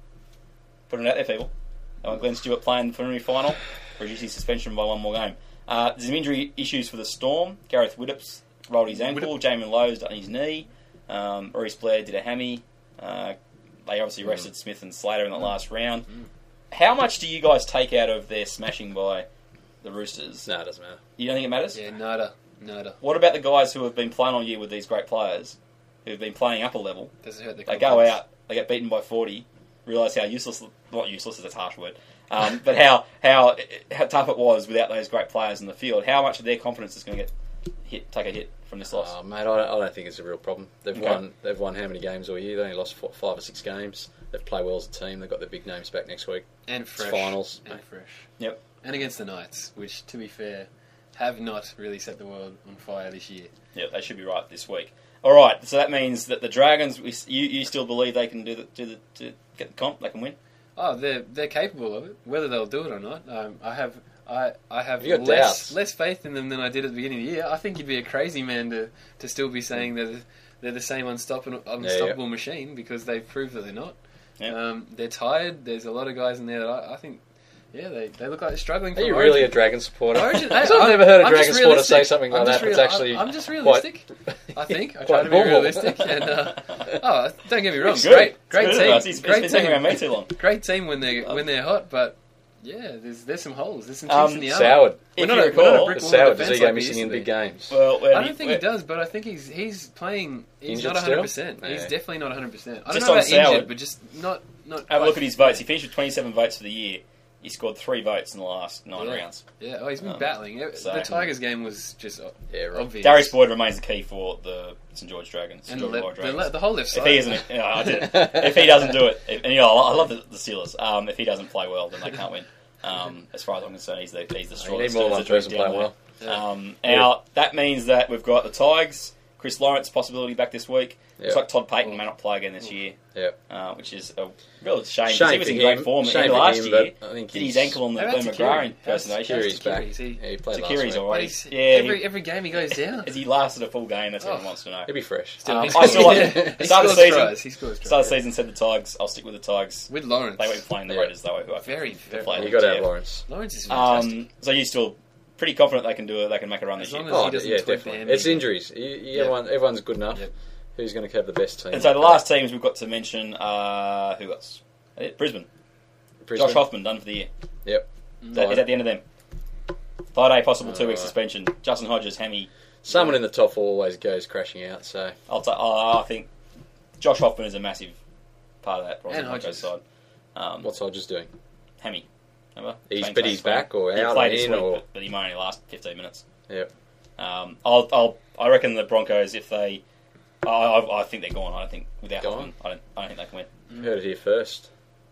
Put it out there, people. They want Glenn Stewart playing the preliminary final, reduce his suspension by one more game. Uh, there's some injury issues for the Storm. Gareth Widdups rolled his ankle. Jamin Lowe's done his knee. Um, Reece Blair did a hammy. Uh, they obviously rested mm. Smith and Slater in the last round. Mm. How much do you guys take out of their smashing by the Roosters? No, it doesn't matter. You don't think it matters? Yeah, nada, nada. What about the guys who have been playing all year with these great players, who've been playing up a level? Does it hurt the They go confidence? out, they get beaten by forty, realise how useless, not useless is a harsh word, um, but how, how how tough it was without those great players in the field. How much of their confidence is going to get hit, take a hit from this loss? Oh, mate, I don't, I don't think it's a real problem. They've Okay. won. They've won how many games all year? They only lost four, five or six games. They've played well as a team. They've got their big names back next week. And fresh. finals. And fresh. Yep. And against the Knights, which, to be fair, have not really set the world on fire this year. Yeah, they should be right this week. All right, so that means that the Dragons, we, you, you still believe they can do the, do the to get the comp, they can win? Oh, they're they're capable of it. Whether they'll do it or not, um, I have I I have You got less doubts. less faith in them than I did at the beginning of the year. I think you'd be a crazy man to, to still be saying they're the, they're the same unstoppable unstoppable yeah. machine because they've proved that they're not. Yeah. Um, they're tired. There's a lot of guys in there that I, I think, yeah, they, they look like they're struggling. Are for you Origin. really a Dragon supporter? Origin, I've hey, I'm- never heard a I'm Dragon just supporter say realistic. something like I'm that. just It's real- actually I'm, I'm just quite- realistic. I think I try quite to be normal. realistic. And uh, oh, don't get me wrong, It's good. great, It's great good team, advice. He's great been thinking team, around me too long. great team when they when they're hot. But yeah, there's there's some holes. There's some chinks Um, in the armor. Soured. We're If not, you a, we're not recall, a brick The wall Soured. defense Does he go like we missing used in to big be. games? Well, where I do don't you- think where- he does, but I think he's he's playing. He's Injured not one hundred still? percent. He's Yeah. definitely not one hundred percent. I don't Just know on about Soured. injured, but just not not. Have a quite look at his votes. He finished with twenty-seven votes for the year. He scored three votes in the last nine Yeah. rounds. Yeah, oh, he's been Um, battling. so- the Tigers game was just o- Yeah, right. obvious. Darius Boyd remains the key for the St George Dragons. St and the, George left, Illawarra the, Dragons. le- the whole left If side. he isn't, you know, I did. If he doesn't do it, if, and you know, I love the, the Steelers. Um, if he doesn't play well, then they can't win. Um, as far as I'm concerned, he's the he's the straw. You need that more than stirs one the person drink playing down well. there. Um, now that means that we've got the Tigers, Chris Lawrence possibility back this week. Looks Yeah. like Todd Payton may not play again this year, Yep. uh, which is a real shame. 'cause Shame he was for in great him. form Shame in for last him, year. but I think Did his he's- ankle on the How about Glenn Takiri? McGrath How's- impersonation? Takiri's Takiri? back. Is he- Yeah, he played last Takiri's week. But already. he's- Yeah, every he, every game he goes down. has he lasted a full game? That's what he Oh. wants to know. He'll be fresh. Still, Um, he I still like he it. Start of the scores season. tries. He scores tries. Start of the season said the Tigers. I'll stick with the Tigers. With Lawrence. They won't be playing the Yeah. Raiders though. Who I Very, very. play You next got to year. have Lawrence. Lawrence is fantastic. Um, so you still pretty confident they can do it? They can make a run As this year. long as- Oh, he doesn't yeah, tweak the definitely. hammy. It's injuries. You, you, Yeah. everyone, everyone's good enough. Yep. Who's going to have the best team? And so the last teams we've got to mention are who else? Uh, Brisbane. Brisbane. Josh Hoffman done for the year. Yep. Is that, is that the end of them? Five day possible two week Uh, suspension. Justin Hodges, Hammy. Someone in the top four always goes crashing out. So I'll ta- uh, I think Josh Hoffman is a massive part of that. And Rosie Broncos Hodges. side. Um, what's Hodges doing? Hammy? Remember? He's- Same but face he's frame. back or He out played or this in week, or- but, but he might only last fifteen minutes. Yep. Um, I'll, I'll, I reckon the Broncos, if they, I, I, I think they're gone. I don't think without Gone? Hoffman, I don't, I don't think they can win. Heard it here first.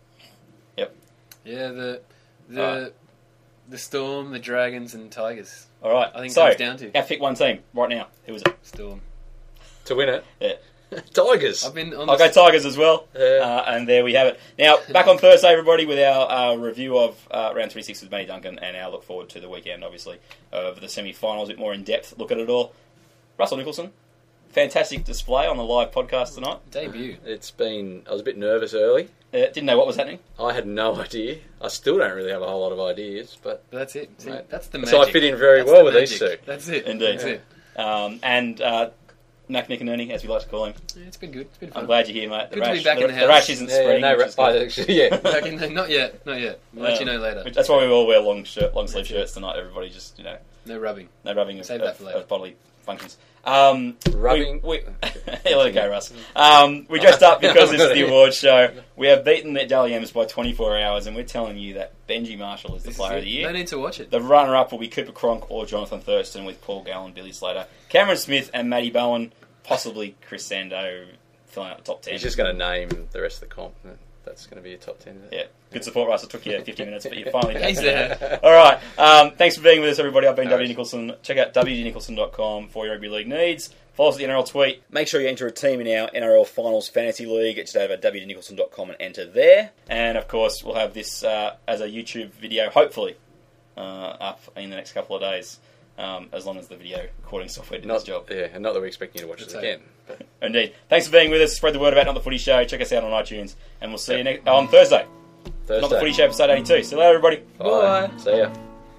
Yeah, the the Alright. the Storm, the Dragons, and Tigers. All right. I think it so comes down to our pick one team right now. Who is it? Storm. To win it. Yeah. Tigers. I've been on. I'll the, go Tigers as well. Yeah. Uh, and there we have it. Now, back on Thursday, everybody, with our uh, review of uh, round twenty-six with Matty Duncan, and our look forward to the weekend, obviously, of the semi-finals, a bit more in-depth look at it all. Russell Nicholson, fantastic display on the live podcast tonight. debut. It's been. I was a bit nervous early. Uh, didn't know what was happening. I had no idea. I still don't really have a whole lot of ideas, but But that's it. See, Right. that's the magic. So I fit in very That's well the with these magic. two. That's it. Indeed. That's it. Um, and uh, Mac Nicanini, as we like to call him. Yeah, it's been good. It's been fun. I'm glad you're here, mate. The Good to rash, be back the, in the the house. rash isn't yeah, yeah, spreading. no, which is I good. actually, yeah. Back in the, not yet. Not yet. We'll let you know later. Which- That's why we all wear long shirt, long sleeve shirts tonight. Everybody just, you know, No rubbing. no rubbing of, Save that of, for later. of bodily functions. Um, Rubbing. We, we, yeah, let it go, Russ. Um, we dressed up because it's the awards show. We have beaten the Dally M's by twenty-four hours, and we're telling you that Benji Marshall is the This player is of the it. year. No need to watch it. The runner-up will be Cooper Cronk or Jonathan Thurston, with Paul Gallen, Billy Slater, Cameron Smith, and Matty Bowen. Possibly Chris Sando filling out the top ten. He's just going to name the rest of the comp. that's going to be a top ten. Yeah, good support, Russ. It took you fifty minutes, but you finally He's got there. All right. Um, thanks for being with us, everybody. I've been No W. worries. Nicholson. Check out w d nicholson dot com for your rugby league needs. Follow us at the N R L tweet. Make sure you enter a team in our N R L Finals Fantasy League. Get you over at w d nicholson dot com and enter there. And, of course, we'll have this uh, as a YouTube video, hopefully, uh, up in the next couple of days, um, as long as the video recording software did its Not job. Yeah, and not that we're expecting you to watch That's this it. again. But Indeed. Thanks for being with us. Spread the word about Not the Footy Show. Check us out on iTunes. And we'll see you next, on Thursday. Thursday. Not the Footy Show, episode eighty-two. See you later, everybody. Bye. See ya.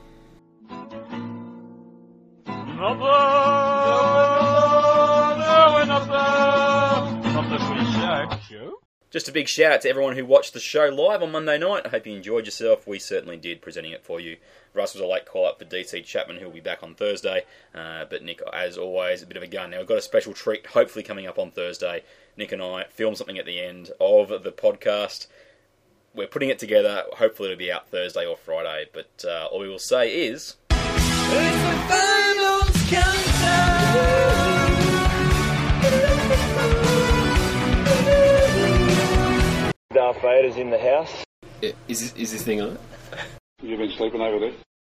Just a big shout out to everyone who watched the show live on Monday night. I hope you enjoyed yourself. We certainly did, presenting it for you. Russ was a late call up for D T Chapman, who will be back on Thursday. Uh, but Nick, as always, a bit of a gun. Now, we've got a special treat hopefully coming up on Thursday. Nick and I film something at the end of the podcast. We're putting it together. Hopefully it'll be out Thursday or Friday. But uh, all we will say is... Darth Vader's in the house. Yeah, is this, is this thing on? You've been sleeping over there?